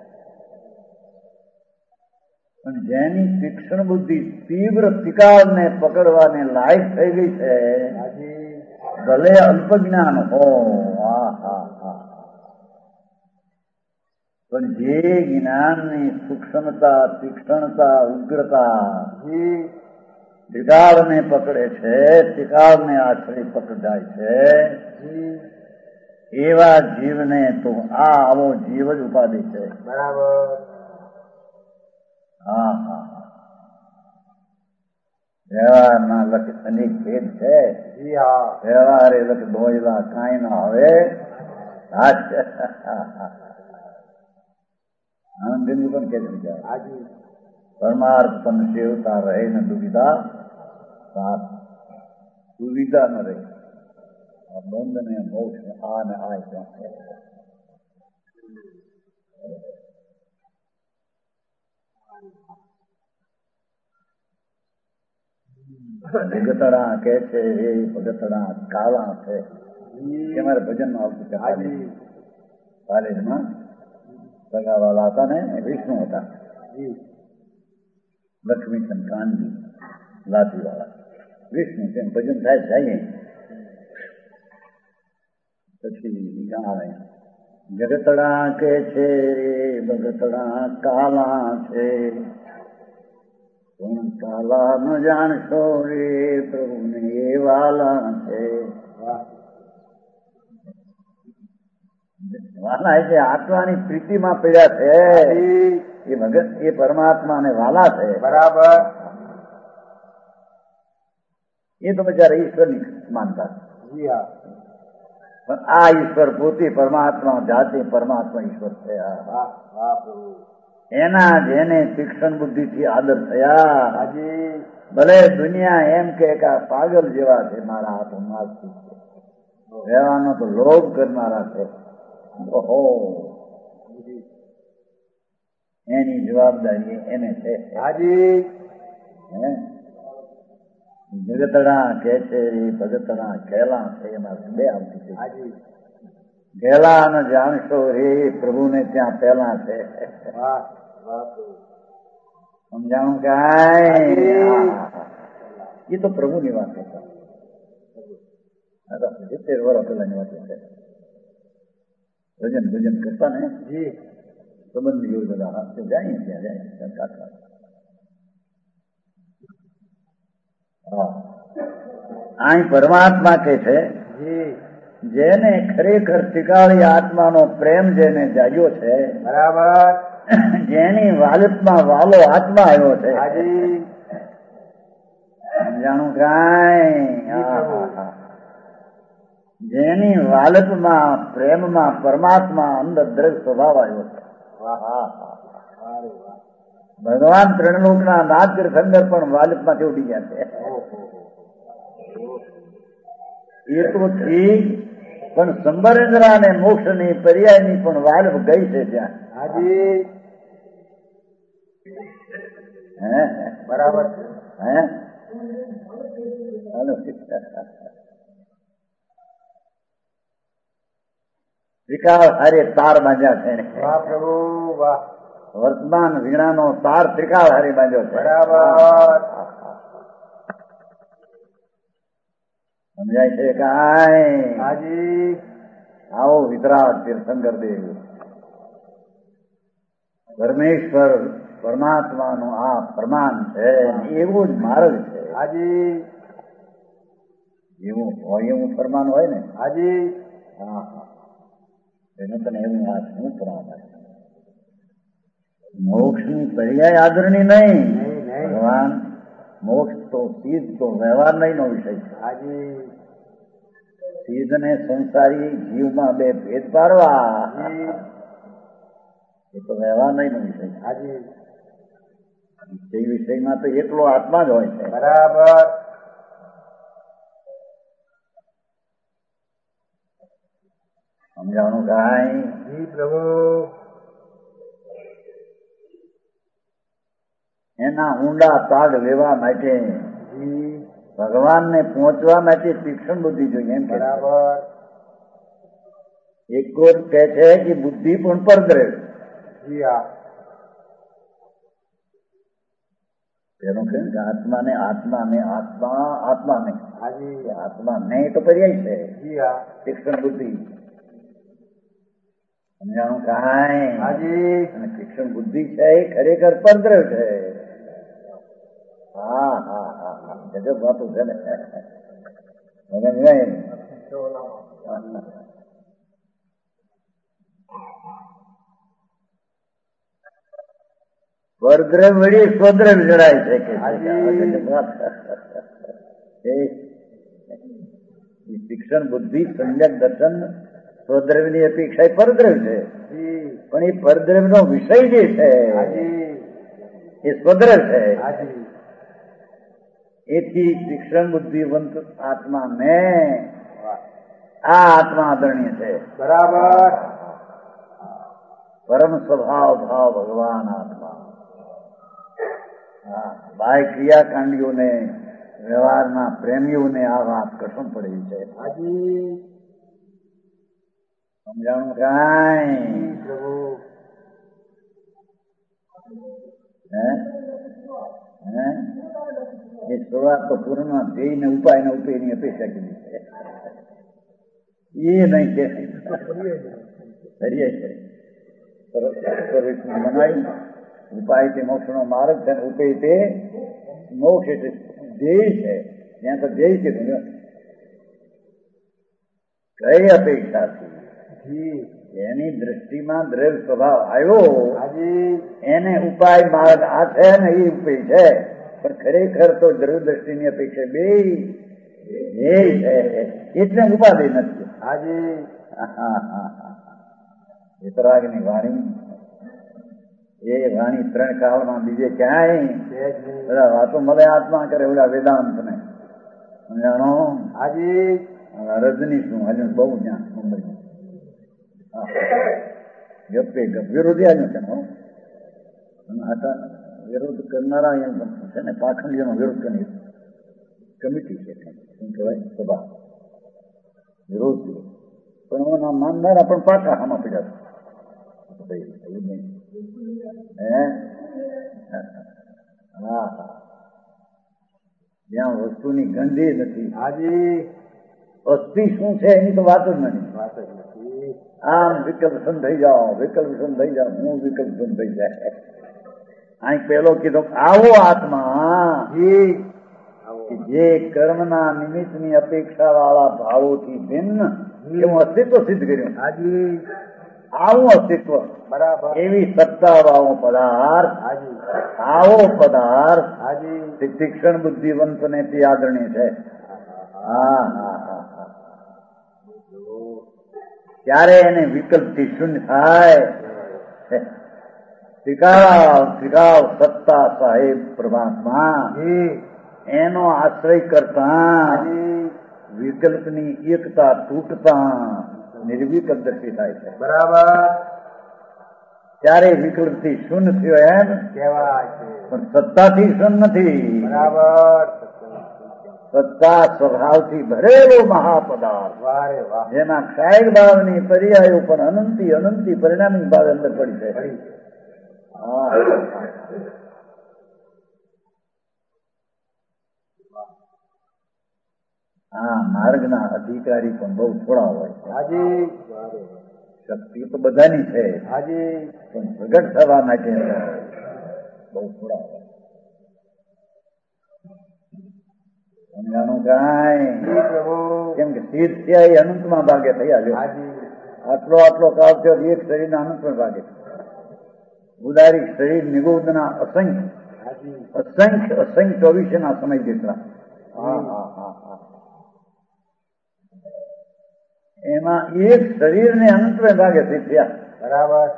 પણ જેની તીક્ષ્ણ બુદ્ધિ તીવ્ર શિકારને પકડવાને લાયક થઈ ગઈ છે હાજી ભલે અલ્પ જ્ઞાન હો. હા હા હા પણ જે જ્ઞાનની સૂક્ષ્મતા તીક્ષ્ણતા ઉગ્રતા જી ત્રિકાળને પકડે છે, ત્રિકાળને આશ્રય પકડાય છે, જી એવા જીવને તો આવો જીવ જ ઉપાધિ છે. બરાબર હા હા વ્યવહારના લખ અનેક ભેદ છે. જી હા વ્યવહારે લખ દોયલા કાંઈ ના હવે આનંદ પણ કે સમજાય. હાજી પરમાર્થ પણ સેવતા રહે ને દુવિધા સાથ દુવિધા ન રહે. આ બંધ ને મોક્ષ આ ને આ ભગતડા કે છે એ ભગતડા કાળા છે. એ મારે ભજનમાં આવતું છે. હાજી કોલેજમાં સગાવાલા હતા ને વિષ્ણુ હતા, જી લક્ષ્મીચંદ કાનજી લાઠીવાળા. વિષ્ણુ તેમ ભજન થાય જઈએ પછી આવે જગતડા કે છે ભગતડા કાલા છે પણ કાલા ન જાણશો રે પ્રભુને એ વાલા છે. વાલા એટલે આત્માની પ્રીતિમાં પડ્યા છે એ ભગત એ પરમાત્મા ને વાલા છે. બરાબર. એ તો બિચારા ઈશ્વરની માનતા. જી હા. પણ આ ઈશ્વર પોતે પરમાત્મા જાતે પરમાત્મા ઈશ્વર છે. વાહ વાહ પ્રભુ. એના જેને તીક્ષ્ણ બુદ્ધિથી આદર થયા હાજી. ભલે દુનિયા એમ કે આ પાગલ જેવા છે મારા હાથ નાસ્તિક છે રહેવાનો તો લોભ કરનારા છે. ઓહો એની જવાબદારી એને છે. હાજી. જગતડા કે છે ભગતડા કેલા છે એમાં બે આવતી છે. હાજી. ગેલા ન જાણશો રે પ્રભુને ત્યાં પહેલા છે. વાહ વાહ પ્રભુ. સમજાણું કાંઈ એ તો પ્રભુની વાત છે. 70 વર્ષ પહેલાની વાત છે. ભજન કરતા ને જી સંબંધ જેવું બધા હાથે જાય ત્યાં જાય કાકા. હા અહીં પરમાત્મા કે છે જી. જેને ખરેખર ટીકાળી આત્માનો પ્રેમ જેને જાગ્યો છે બરાબર. જેની વાલતમાં વાલો આત્મા આવ્યો છે. હાજી. સમજાણું કાંઈ જેની વાલતમાં પ્રેમમાં પરમાત્મા અંદર દ્રવ્ય સ્વભાવ આવ્યો છે. ભગવાન ત્રણલોકના નાથ તીર્થંકર પણ વાલતમાંથી ઉડી ગયા છે. એ તો ઠીક પણ સંબરેન્દ્રા અને મોક્ષની પર્યાયની પણ વાલ્વ ગઈ છે ત્યાં. હાજી. હે બરાબર. હે ત્રિકાળ હારે તાર બાંધ્યા છે. વાહ પ્રભુ વાહ. વર્તમાન વીણાનો તાર ત્રિકાળ હારે બાંધ્યો છે. બરાબર. સમજાય છે કાંઈ? હાજી. આવો વિતરાગ તીર્થંકર દેવ પરમેશ્વર પરમાત્માનું આ પ્રમાણ છે. એવું જ માર્ગ છે. હાજી. એવું હોય એવું ફરમાન હોય ને. હાજી. હા એને તને એવું આ શું પ્રમાણ મોક્ષની પર્યાય આદરણી નહીં. ભગવાન મોક્ષ તો સિદ્ધ તો વ્યવહાર નહીં નો વિષય છે. હાજી. સિદ્ધ ને સંસારી જીવમાં બે ભેદ પાડવા એ તો વ્યવહાર નહીં નો વિષય છે. હાજી. તે વિષયમાં તો એકલો આત્મા જ હોય છે. બરાબર. સમજાણું કાંઈ? જી પ્રભુ. એના ઊંડા તાગ લેવા માટે જી. ભગવાનને પહોંચવા માટે તીક્ષ્ણ બુદ્ધિ જોઈએ. એમ બરાબર. એક કોર કહે છે કે બુદ્ધિ પણ પરદ્રવ્ય. જી હા. તેનું કહે કે આત્માને હાજી. આત્મા નહીં તો પર્યાય છે. જી હા. તીક્ષ્ણ બુદ્ધિ. સમજાણું કાંઈ? હાજી. અને તીક્ષ્ણ બુદ્ધિ છે એ ખરેખર પરદ્રવ્ય છે. હા હા હા હા ગજબ વાતું છે ને. પરદ્રવ્ય વળી સ્વદ્રવ્ય જણાય છે કે તીક્ષ્ણ બુદ્ધિ સમ્યક દર્શન સ્વદ્રવ્યની અપેક્ષા એ પરદ્રવ્ય છે. પણ એ પરદ્રવ્યનો વિષય જે છે એ સ્વદ્રવ્ય છે. એથી તીક્ષ્ણ બુદ્ધિવંત આત્માને આ આત્મા આદરણીય છે. બરાબર. પરમ સ્વભાવ ભાવ ભગવાન આત્મા. બાહ્ય ક્રિયાકાંડીઓને વ્યવહારના પ્રેમીઓને આ વાત કઠણ પડેલી છે. સમજાણું કાંઈ? પ્રભુ. હે એ શરૂઆત તો પૂર્ણમાં ધ્યેય ને ઉપાય ને ઉપેયની અપેક્ષા કરી છે. એ નહીં કે બનાવી ઉપાય તે મોક્ષ નો માર્ગ છે, ઉપેય તે મોક્ષ એટલે ધ્યેય છે. ત્યાં તો ધ્યેય છે. કઈ અપેક્ષાથી એની દ્રષ્ટિમાં દ્રવ્ય સ્વભાવ આવ્યો, એને ઉપાય માર્ગ આ છે ને એ ઉપેય છે. પણ ખરેખર તો દ્રવ્ય દ્રષ્ટિની અપેક્ષા બે ધ્યેય છે, એટલે ઉપાધિ નથી. વિતરાગની વાણી એ વાણી ત્રણ કાળમાં બીજે ક્યાંય બધા વાતો મળે આત્મા કરે ઓલા વેદાંત ને જાણો. રજની શું હજુ બહુ જ્ઞાન ગપે ગપ વિરોધી આવ્યું છે. વિરોધ કરનારા એમ છે ને પાખંડીઓનો વિરોધ કરી કમિટી છે, શું કહેવાય સભા વિરોધ. પણ એના માનનારા પણ પાકા આમાં પીડા જ્યાં વસ્તુની ગંધી નથી. અસ્થિ શું છે એની તો વાત જ નથી. આમ વિકલ્પન થઈ જાઓ, વિકલ્પન થઈ જાઓ, હું વિકલ્પન થઈ જાય. અહીં પેલો કીધો આવો આત્મા જે કર્મના નિમિત્તની અપેક્ષા વાળા ભાવોથી ભિન્ન એવું અસ્તિત્વ સિદ્ધ કર્યું. આવું અસ્તિત્વ બરાબર એવી સત્તાવાળો પદાર્થ, આવો પદાર્થ તીક્ષ્ણ બુદ્ધિવંત ને તે આદરણીય છે. ત્યારે એને વિકલ્પથી શૂન્ય થાય. ત્રિકાળ સત્તા સાહેબ પરમાત્મા એનો આશ્રય કરતા વિકલ્પની એકતા તૂટતા નિર્વિકલ્પ દ્રષ્ટિ થાય છે. બરાબર. ત્યારે વિકલ્પથી શૂન્ય થયો એમ કહેવાય છે, પણ સત્તાથી શૂન્ય નથી. બરાબર. સત્તા સ્વભાવથી ભરેલો મહાપદાર્થ જેના ક્ષાયક ભાવની પર્યાયો પણ અનંતી અનંતી પરિણામી ભાવ અંદર પડી છે. આ માર્ગના અધિકારી પણ બહુ થોડા હોય. શક્તિ તો બધાની છે, પણ પ્રગટ થવા માટે બહુ થોડા હોય. સમજાણું કાંઈ? કેમ કે સિદ્ધ થયા એ અનંતમાં ભાગે થયા. આટલો આટલો કાળ થયો એક શરીરના અનંતમાં ભાગે. ઉદારિક શરીર નિગોદના અસંખ્ય અસંખ્ય અસંખ્ય 24 ના સમય જેટલા. એમાં એક શરીર ને અનંતમાં ભાગે સિદ્ધ થયા. બરાબર.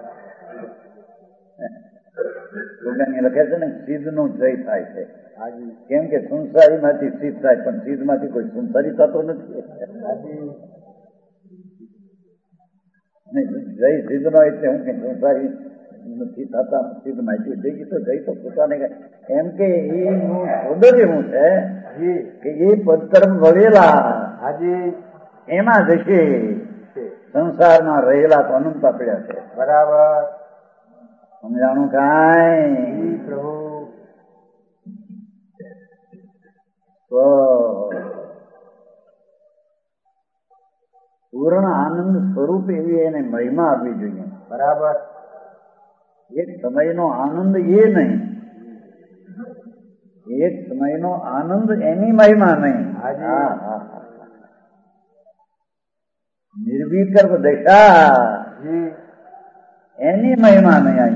લખે છે ને સિદ્ધ નો જય થાય છે. કેમ કે સંસારી માંથી સિદ્ધ થાય, પણ સિદ્ધ માંથી કોઈ સંસારી થતો નથી. જય સિદ્ધ નો એટલે હું કે સંસારી નથી થતા, સિદ્ધ માહિતી થઈ ગઈ તો જય તો પોતાને એમ કે એનું સૌંદર્ય એવું છે કે એ પદ તરફ વળેલા એમાં જશે. સંસારમાં રહેલા તો અનંતા પડ્યા છે. બરાબર. સમજાણું કાંઈ? પ્રભુ પૂર્ણ આનંદ સ્વરૂપ એવી એને મહિમા આપવી જોઈએ. બરાબર. એક સમયનો આનંદ એ નહીં, એક સમયનો આનંદ એની મહિમા નહીં. નિર્વિકલ્પ દશા એની મહિમા નહીં.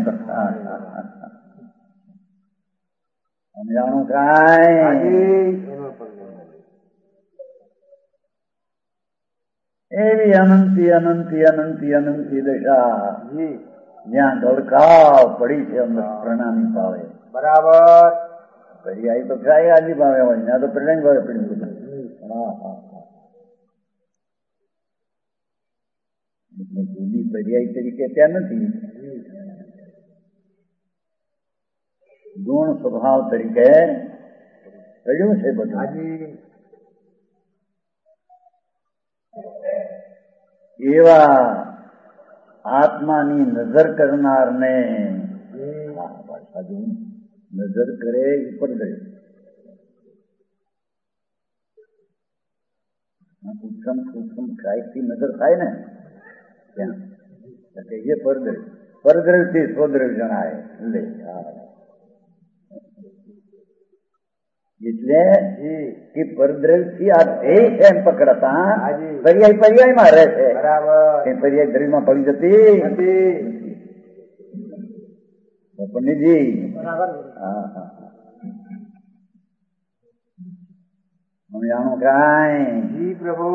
સમજાણું કાંઈ? એવી અનંતી અનંતી અનંતી અનંતી દશા જ્યાં ધડકાવ પડી છે અંદર પ્રણામી ભાવે. બરાબર. પછી આવી તો ક્યાંય આજી ભાવે હોય, ત્યાં તો પ્રણામી ભાવે પડી બધું. એટલે જુદી પર્યાય તરીકે ત્યાં નથી, ગુણ સ્વભાવ તરીકે રહ્યું છે બધું. એવા આત્માની નજર કરનારને નજર કરે ઉપર ગયો. ઉત્તમ સૂક્ષ્મ કાયથી નજર થાય ને ત્યાં એ પરદ્રવ્ય. પરદ્રવ્યથી સ્વદ્રવ્ય જણાય. એટલે એ પરદ્રવ્યથી આ ધ્યેય છે એમ પકડતા પર્યાય પર્યાયમાં રહે છે. એ પર્યાય દ્રવ્યમાં પડી જતી પન્નીજી. સમજાણું કાંઈ? જી પ્રભુ.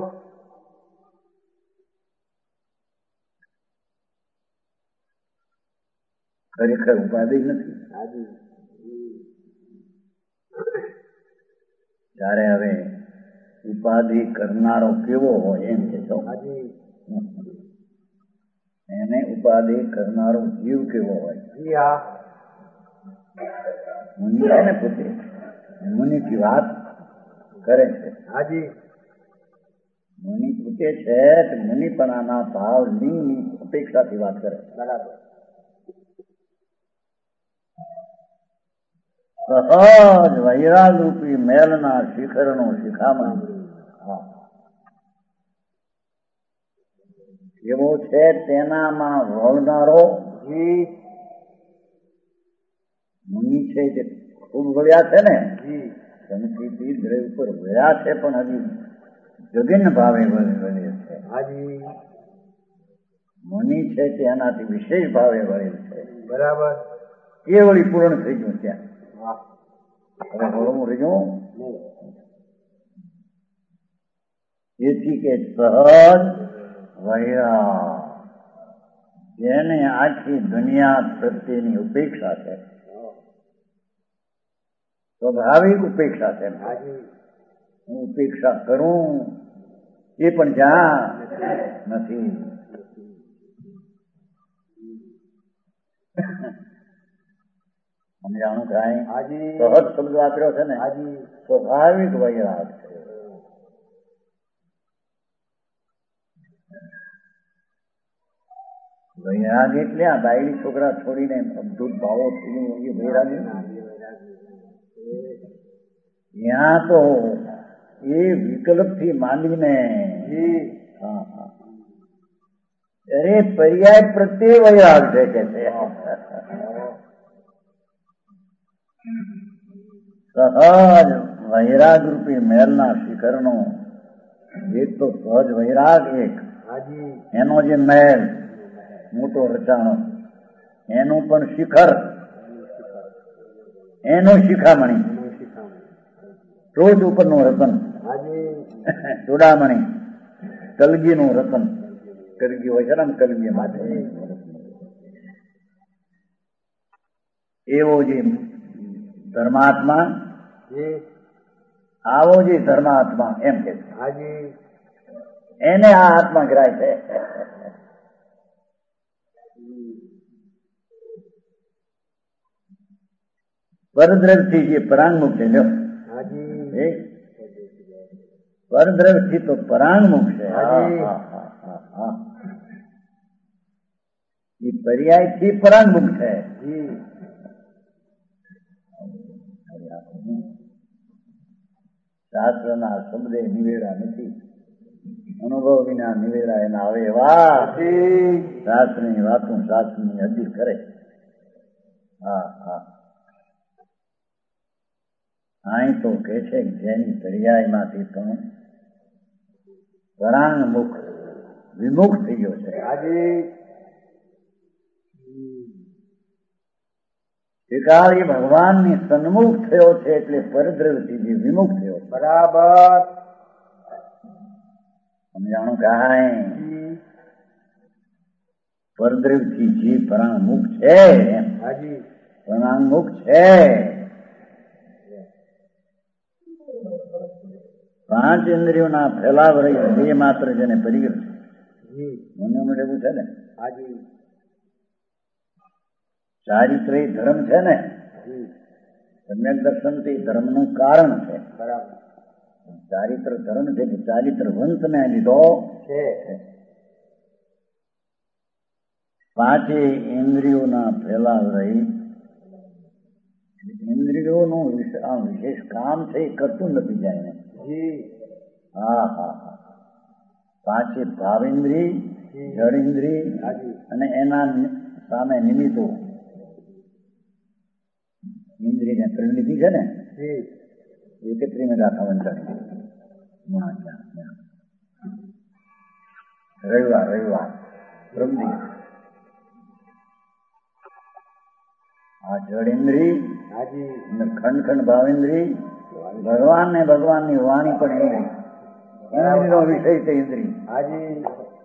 ખરેખર ઉપાધિ નથી. ત્યારે હવે ઉપાધિ કરનારો કેવો હોય એમ કે છો. એને ઉપાધિ કરનારો જીવ કેવો હોય? મુનિ છે ને પોતે મુનિ की વાત કરે છે. મુનિ પોતે છે મુનિપણાના ભાવ લિંગની અપેક્ષાથી વાત કરે. બરાબર. સહજ વૈરાગ રૂપી મેલના શિખરનો શિખામણ એવો છે તેનામાં વળનારો મુનિ છે જે ખૂબ વળ્યા છે ને સંસ્કૃતિ દ્રવ્ય ઉપર વળ્યા છે પણ હજી જગન ભાવે વળે છે. મુનિ છે તે એનાથી વિશેષ ભાવે વળેલ છે. બરાબર. એ વળી પૂર્ણ થઈ ગયું ત્યાં. એથી કે સહજ વૈરાગ જેને આખી દુનિયા પ્રત્યેની ઉપેક્ષા છે. સ્વાભાવિક ઉપેક્ષા છે. હું ઉપેક્ષા કરું એ પણ જ્યાં નથી. સમજાણું કાંઈ? સહજ શબ્દ વાપર્યો છે ને. સ્વાભાવિક વૈરાગ છે. વૈરાગ એટલે આ બાયડી છોકરા છોડીને અદ્ભુત ભાવો થઈ એ વૈરાગ. ત્યાં તો એ વિકલ્પ થી માંડીને અરે પર્યાય પ્રત્યે વૈરાગ છે કે છે. સહજ વૈરાગ રૂપી મેલના શિખરનો એક તો સહજ વૈરાગ એક એનો જે મેલ મોટો રચાણો એનું પણ શિખર એનું શિખામણી રોજ ઉપરનું રતન ચૂડામણી કલગીનું રતન. કલગી હોય છે ને કલગી માટે એવો જે ધર્માત્મા આવો જે ધર્માત્મા એમ કે એને આ આત્મા ગ્રાય છે. પરદ્રવ્યથી જે પરાંગમુખ છે પરદ્રવ્યથી તો પરાંગમુખ છે. એ પર્યાયથી પરાંગમુખ છે. શાસ્ત્રના શબ્દે નિવેડા નથી. અનુભવ વિના નિવેડા એના આવે એવા શાસ્ત્રની વાતો શાસ્ત્રની હદી કરે. અહીં તો કે છે જેની પર્યાયમાંથી પણ પરાંગમુખ વિમુખ થઈ ગયો છે. એ ભગવાનની સન્મુખ થયો છે એટલે પરદ્રવ્યથી જે વિમુખ થયો. બરાબર. સમજાણું કાંઈ? પરદ્રવ્યથી જે પરાંગમુખ છે પરાંગમુખ છે. 5 ઇન્દ્રિયોના ફેલાવ રહી બે માત્ર જેને પરિગ્રહ છે. મને એવું છે ને ચારિત્ર ધર્મ છે ને સમ્યક દર્શન થી ધર્મનું કારણ છે. ચારિત્ર ધર્મ છે કે ચારિત્ર વંશને લીધો છે. 5 ઇન્દ્રિયોના ફેલાવ રહી ઇન્દ્રિયોનું આ વિશેષ કામ છે એ કરતું નથી જાય. જી હા હા હા. પાંચે ભાવેન્દ્રિય, જડેન્દ્રિય અને એના સામે નિમિત્તો ઇન્દ્રિયને પરિણતિ છે ને જી 31 ગાથા વંચાણી. રવિવાર પ્રવૃત્તિ આ જડેન્દ્રિય હાજી અને ખંડ ભાવેન્દ્રિય, ભગવાન ને ભગવાનની વાણી પણ ઇન્દ્રિય. ઇન્દ્રિયનો વિષય છે ઇન્દ્રિય. હાજી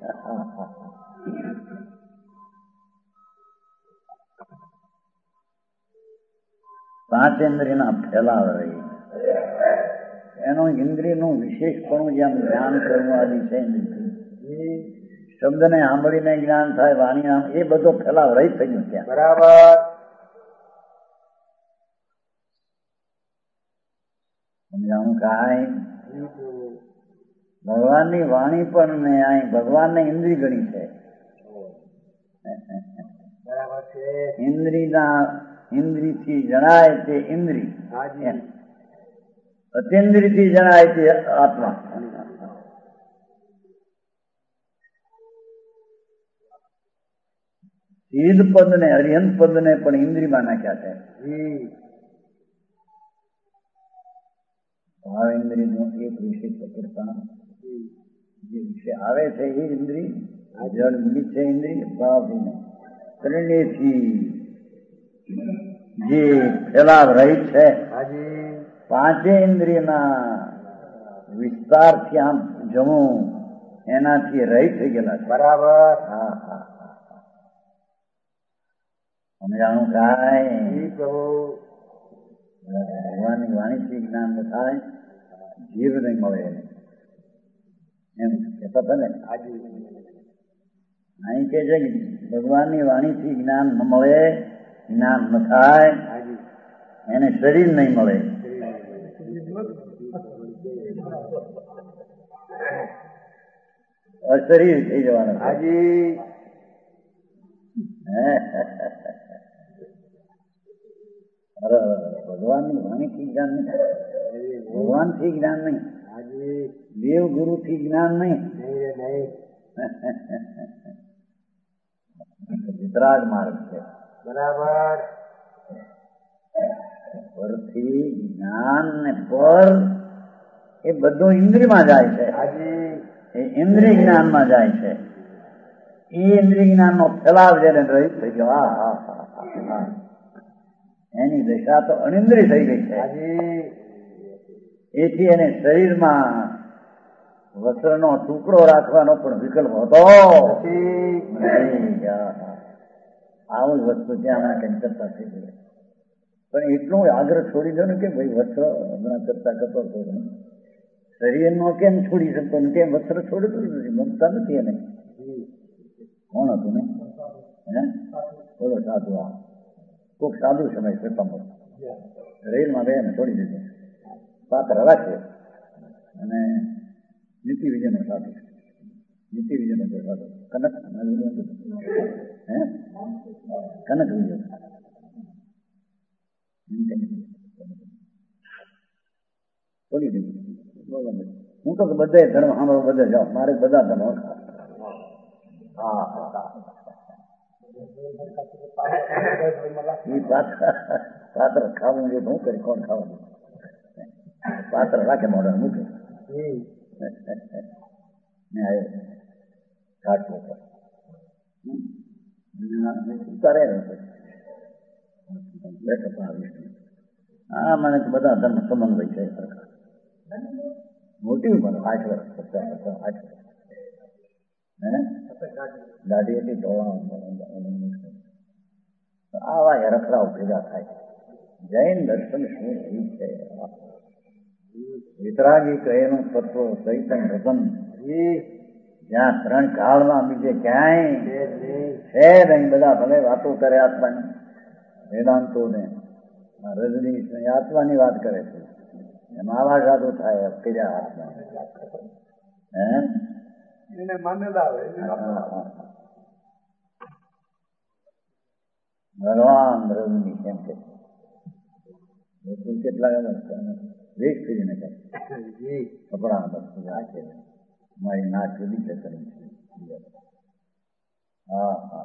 પાંચેન્દ્રિયના ફેલાવ રહી એનો ઇન્દ્રિયનું વિશેષપણું જેમ જ્ઞાન કરવું આદિ છે જી શબ્દને સાંભળીને જ્ઞાન થાય, વાણી એ બધો ફેલાવ રહી થયું ત્યાં. બરાબર સમજાવું કાંઈ? જી પ્રભુ ભગવાનની વાણી પણ ને અહીં ભગવાનને ઇન્દ્રિય ગણી છે. બરાબર છે ઇન્દ્રિયથી જણાય તે ઇન્દ્રિય, હાજી અતિન્દ્રિયથી જણાય તે આત્મા. સિદ્ધ પદ ને અરિહંત પદ ને પણ ઇન્દ્રિયમાં નાખ્યા છે. જી ભાવ ઇન્દ્રિયનો એક વિષય પકડતા જે વિષય આવે છે એ ઇન્દ્રિય જળ નિમિત્ત છે. ઇન્દ્રિય ભાવથી ત્રણેયથી જે ફેલાવ રહિત છે. હાજી પાંચે ઇન્દ્રિયના વિસ્તારથી આમ જમવું એનાથી રહિત થઈ ગયેલા છે. બરાબર હા હા સમજાણું કાંઈ? જી પ્રભુ ભગવાનની વાણીથી જ્ઞાન ન થાય, જીવ નહીં મળે એમ કહેતા હતા ને. હાજી અહીં કે છે કે ભગવાનની વાણીથી જ્ઞાન ન મળે, જ્ઞાન ન થાય, હાજી એને શરીર નહીં મળે. અશરીર થઈ જવાનું છે. હાજી અરે ભગવાનની વાણીથી જ્ઞાન નહીં, ભગવાનથી જ્ઞાન નહીં, હાજી દેવ ગુરુથી જ્ઞાન નહીં. નહીં રે નહીં વિતરાગ માર્ગ છે. બરાબર પરથી જ્ઞાન ને પર એ બધું ઇન્દ્રિયમાં જાય છે. હાજી એ ઇન્દ્રિય જ્ઞાનમાં જાય છે. એ ઇન્દ્રિય જ્ઞાનનો ફેલાવ જેને રહિત થઈ ગયો, હા હા હા હા, એની દશા તો અનિન્દ્રિય થઈ ગઈ છે. હાજી એથી એને શરીરમાં વસ્ત્રનો ટુકડો રાખવાનો પણ વિકલ્પ હતો નથી. આવું વસ્તુ ત્યાં હમણાં કંઈ ચર્ચા થઈ ગઈ. પણ એટલું આગ્રહ છોડી દો ને કે ભાઈ વસ્ત્ર હમણાં ચર્ચા કરતો હતો, શરીરનો કેમ છોડી શકતો ને કેમ વસ્ત્ર છોડતું નથી, મમતા નથી એને. કોણ હતું ને હે બોલો સાધુ, આ કોઈક સાધુ સમય શ્વેતાંબર રેલમાં ગયા ને છોડી દીધું, પાત્ર રાખે અને નીતિ વિજયનો સાધુ, નીતિ વિજયનો સાધુ કનક હે કનક વિજય છોડી દીધું. હું તો બધા ધર્મ સાંભળો, બધા જાઓ, મારે બધા ધર્મ ઓળખા. હા એ પાત્ર ખાવું જોઈએ તો હું કરી, કોણ ખાવાનું? પાત્ર રાખે મોઢા મૂકે ને આવ્યો ઘાટ ઉપર ઉતારે બેઠો. હા મને તો બધા ધર્મ સંબંધ હોય છે સરકાર મોટી ઉંમર 8 વર્ષ 8 વર્ષ હે દાઢી હતી તો આવા રખડાઓ ભેગા થાય. જૈન દર્શન શું એ છે? વિતરાગી કહેનું તત્વ ચૈતન રતન જ્યાં 3 કાળમાં બીજે ક્યાંય છે નહીં. બધા ભલે વાતો કરે આત્માની, વેદાંતો ને રજનીશ ને આત્માની વાત કરે છે, એમાં આવા સાધુ થાય કર્યા આત્મા હે એને માન્યતા આવે. ભગવાન રજની કેમ કે કેટલા વેસ્ટ કરીને જી કપડા રાખે મારી નાક જુદી છે. હા હા,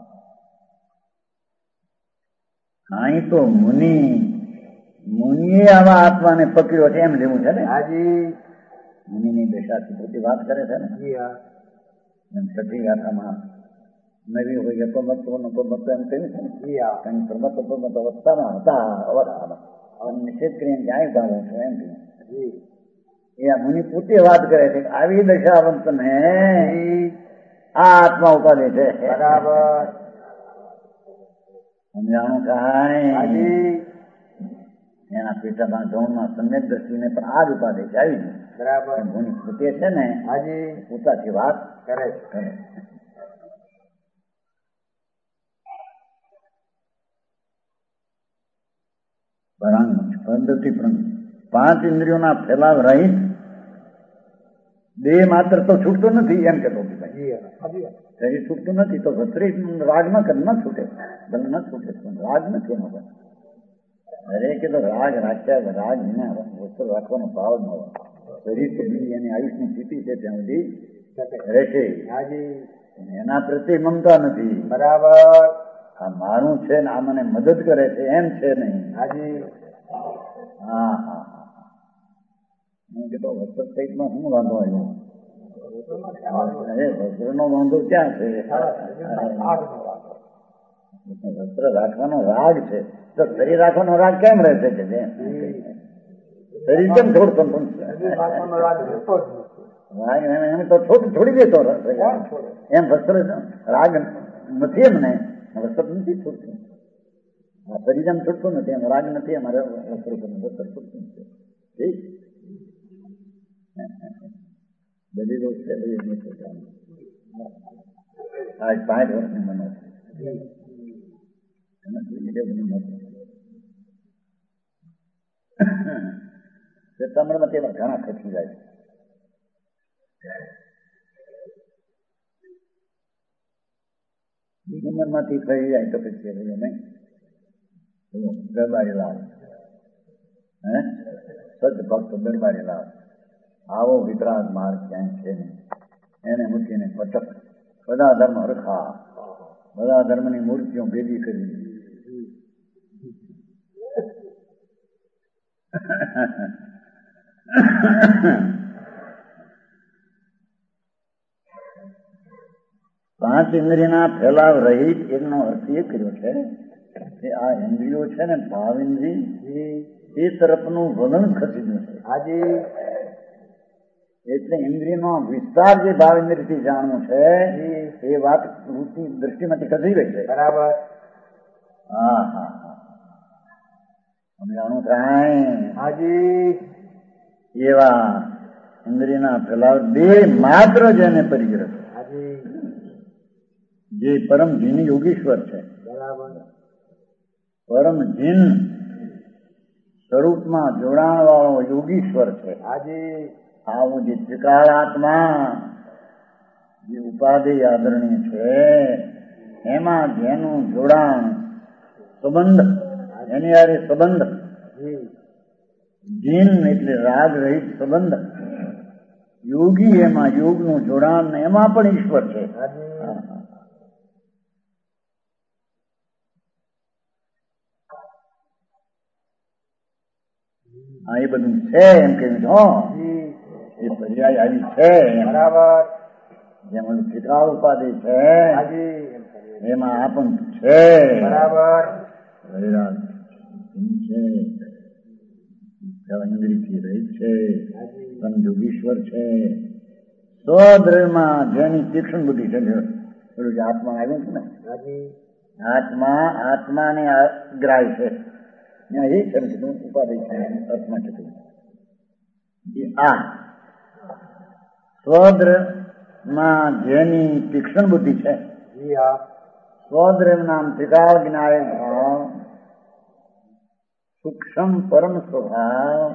અહીં તો મુનિએ આવા આત્માને પકડ્યો છે એમ લેવું છે ને. હાજી મુનિની દશાથી પોતી વાત કરે છે ને. જી હા એમ છઠ્ઠી ગાથામાં નવી હોય પમતો એમ કહ્યું છે ને. જી હા કારણ પર્વતો અવસ્થામાં હતા, અવસ્થામાં નિષેધ કરીને ક્યાંય ભાવું છું એમ કહ્યું. જી એ આ મુનિ પોતે વાત કરે છે આવી દશાવંતને આ આત્મા ઉપાડે છે. બરાબર સમજાણું કાંઈ? હાજી એના પેટામાં ગૌણમાં સમ્યક દ્રષ્ટિને પણ આ જ ઉપાડે છે. આવી બરાબર મુનિ પોતે છે ને હાજી પોતાથી વાત કરે કરે. પદ્ધતિ પાંચ ઇન્દ્રિયોના ફેલાવ રહિત દેહ માત્ર તો છૂટતો નથી એમ કેતો શરીર છૂટતું નથી તો વસ્ત્રી રાગ ન છૂટે, ભલે ન છૂટે પણ રાગ નથી એનો. દરેકે તો રાગ રાખ્યા, રાગ વિના વસ્તુ રાખવાનો ભાવ ન હોય. શરીર સુધી એની આયુષની સ્થિતિ છે ત્યાં સુધી રહેશે. એના પ્રત્યે મમતા નથી. બરાબર આ મારું છે ને આ મને મદદ કરે છે એમ છે નહીં. હાજી હા હા હા, હું કીધો વસ્ત્ર સહિતમાં શું વાંધો આવ્યો? વસ્ત્રનો વાંધો ક્યાં છે? વસ્ત્ર રાખવાનો રાગ છે તો શરીર રાખવાનો રાગ કેમ રહેશે? કે શરીર કેમ છોડતો? રાગ એમ તો છોડી દેતો એમ. વસ્ત્ર રાગ નથી એમ ને, વસ્ત્ર નથી છૂટતું. શરીર એમ છૂટતું નથી, એમ રાગ નથી અમારે વસ્ત્ર છૂટતું નથી. ઠીક બધી રોજ છે બધી આજ 5 વર્ષની મને સત્તામણમાં તેવા ઘણા ખર્ચી જાય. દિગંબરમાંથી થઈ જાય તો પછી નહીં દરબારી લાવ, સદ ભક્ત દરબારી લાવ. આવો વિતરાગ માર્ગ ક્યાંય છે નહીં. એને મૂકીને પટક બધા ધર્મ હરખા, બધા ધર્મની મૂર્તિઓ ભેગી કરી. પાંચ ઇન્દ્રિયના ફેલાવ રહિત એનો અર્થ એ કર્યો છે કે આ ઇન્દ્રિયો છે ને ભાવ ઇન્દ્રિય એ તરફનું વલણ ખસીનું છે. હાજી એટલે ઇન્દ્રિયનો વિસ્તાર જે ભાવ ઇન્દ્રિયથી જાણવું છે એ વાત દ્રષ્ટિમાંથી ખસી ગઈ છે. બરાબર હા હા હા, સમજાણું કાંઈ? હાજી એવા ઇન્દ્રિયના ફેલાવ બે માત્ર જેને પરિગ્રહ છે, હાજી જે પરમ જીન યોગીશ્વર છે. બરાબર પરમ જીન સ્વરૂપમાં જોડાણ વાળો યોગીશ્વર છે. હાજી આવું જે ત્રિકાળાત્મા જે ઉપાધિ આદરણીય છે એમાં જેનું જોડાણ સંબંધ, એની હારે સંબંધ, જીન એટલે રાગ રહિત સંબંધ, યોગી એમાં યોગનું જોડાણ એમાં પણ ઈશ્વર છે. હા એ બધું છે એમ કહ્યું. એ પર્યાય આવી છે. બરાબર જેમ ત્રિકાળ ઉપાધિ છે એમાં આ પણ છે. બરાબર વૈરાગ છે, ઇન્દ્રિયથી રહિત છે, પણ યોગીશ્વર છે. સ્વદ્રવ્યમાં જેની તીક્ષ્ણ બુદ્ધિ છે, પેલું જે આત્મા આવ્યું છે ને, આત્માને ગ્રાહ્ય છે. એ છે ઉપાધિ છે અર્થમાં કીધું. આ સ્વદ્રવ્યમાં જેની તીક્ષ્ણ બુદ્ધિ છે, સ્વદ્રવ્ય નામ ત્રિકાળ જ્ઞાય ભાવ, સૂક્ષ્મ પરમ સ્વભાવ,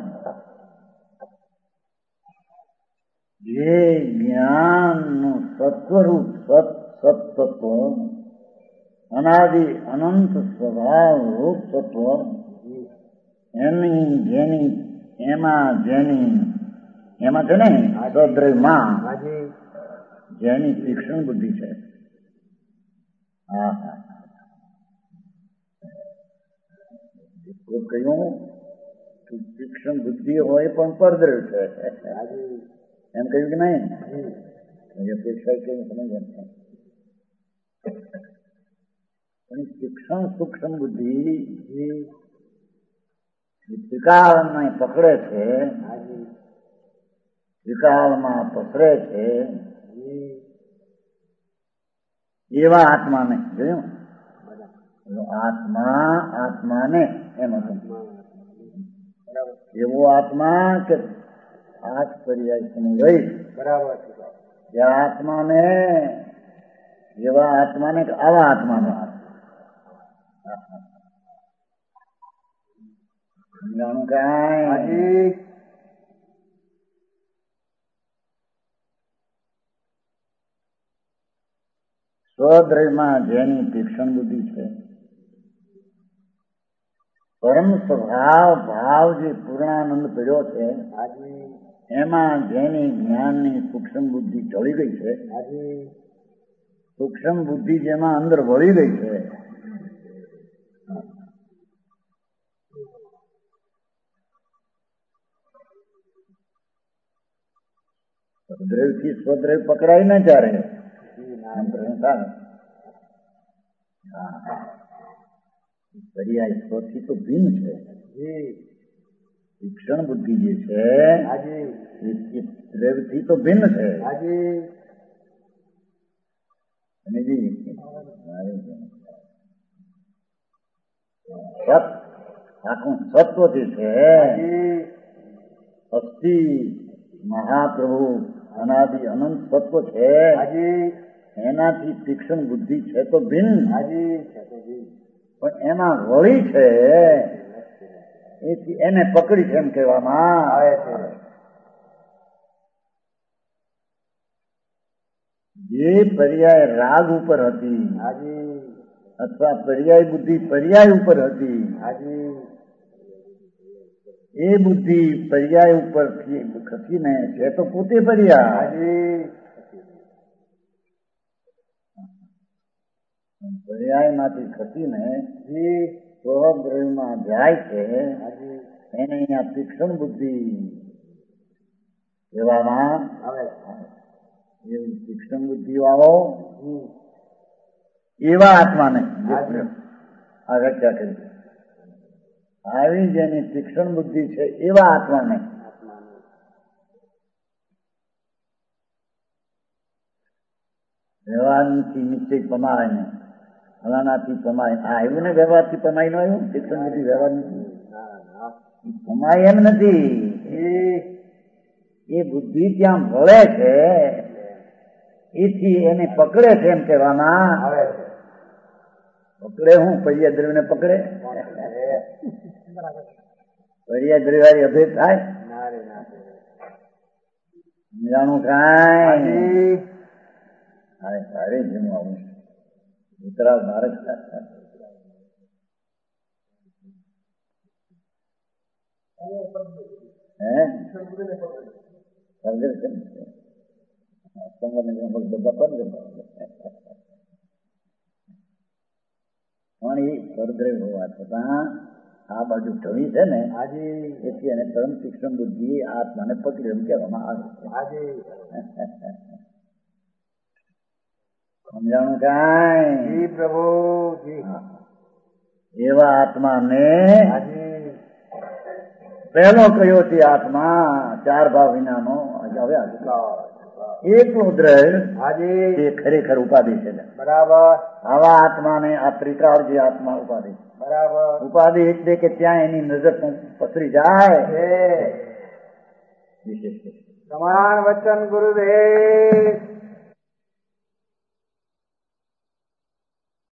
જે જ્ઞાનનું સત્વરૂપ સત્તત્વ, અનાદિ અનંત સ્વભાવ રૂપ તત્વ, જેની એમાં છે ને સ્વદ્રવ્યમાં હાજી જેની તીક્ષ્ણ બુદ્ધિ છે. હા હા કહ્યું તીક્ષ્ણ બુદ્ધિ હોય પણ પરદ્રવ્ય છે એમ કહ્યું કે નહીં? અપેક્ષા કેવી સમજ પણ તીક્ષ્ણ સૂક્ષ્મ બુદ્ધિ ત્રિકાળને પકડે છે, ત્રિકાળમાં પસરે છે એવા આત્માને જોયું. આત્માને એમ હતું એવો આત્મા કે આઠ પર્યાય સમય બરાબર જે આત્માને એવા આત્માને કે આવા આત્માને સમજાણું કાંઈ? સ્વદ્રવ્યમાં જેની તીક્ષ્ણ બુદ્ધિ છે, પરમ સ્વભાવ ભાવ જે પૂર્ણાનંદ પડ્યો છે એમાં જેની જ્ઞાનની સૂક્ષ્મ બુદ્ધિ ચડી ગઈ છે, સૂક્ષ્મ બુદ્ધિ જેમાં અંદર વળી ગઈ છે, દ્રવ્યથી સ્વદ્રવ્ય પકડાય ને ત્યારે પર્યાય સ્વથી તો ભિન્ન છે. શિક્ષણ બુદ્ધિ જે છે એ દ્રવ્યથી તો ભિન્ન છે. આખું સત્વ જે છે અસ્થિ મહાપ્રભુ અનાદિ અનંત સત્વ છે એનાથી તીક્ષ્ણ બુદ્ધિ છે તો ભિન્ન, પણ એમાં વળી છે એથી એને પકડી છે એમ કહેવામાં આવે છે. જે પર્યાય રાગ ઉપર હતી અથવા પર્યાય બુદ્ધિ પર્યાય ઉપર હતી એ બુદ્ધિ પર્યાય ઉપર ખસીને છે તો પોતે પર્યાયમાંથી ખસીને સ્વદ્રવ્યમાં જાય છે એને અહીંયા તીક્ષ્ણ બુદ્ધિ કહેવામાં આવે છે. એવી તીક્ષ્ણ બુદ્ધિ વાળો એવા આત્માને આ વ્યાખ્યા કરી. આવી જેની તીક્ષ્ણ બુદ્ધિ છે એવા આત્માને વ્યવહારથી નિશ્ચય પમાય ને ફલાનાથી પમાય. આ આવ્યું ને વ્યવહારથી પમાય નો આવ્યું તીક્ષ્ણ બુદ્ધિ વ્યવહાર પમાય એમ નથી. એ બુદ્ધિ ત્યાં વળે છે એથી એને પકડે છે એમ કહેવામાં આવે છે. પકડે હું પર્યાય દ્રવ્યને પકડે? પર્યાય દ્રવ્ય અભેદ થાય? સમજાણું કાંઈ? સારી જેનું આવું ઉત્તરાલ ભારત પણ એ પરદ્રવ્ય હોવા છતાં આ બાજુ ઢળી છે ને એથી એને પરમ તીક્ષ્ણ બુદ્ધિ આત્માને પકડી એમ કહેવામાં આવે છે. સમજાણું કાંઈ? પ્રભુ એવા આત્માને પહેલો કયો તે આત્મા ચાર ભાવ વિનાનો હવે એકલો દ્રવ્ય એ ખરેખર ઉપાધિ છે. બરાબર. આવા આત્માને આ ત્રિકાળ જે આત્મા ઉપાધિ બરાબર. ઉપાધિ એટલે કે ત્યાં એની નજર પસરી જાય. પ્રમાણ વચન ગુરુદેવ.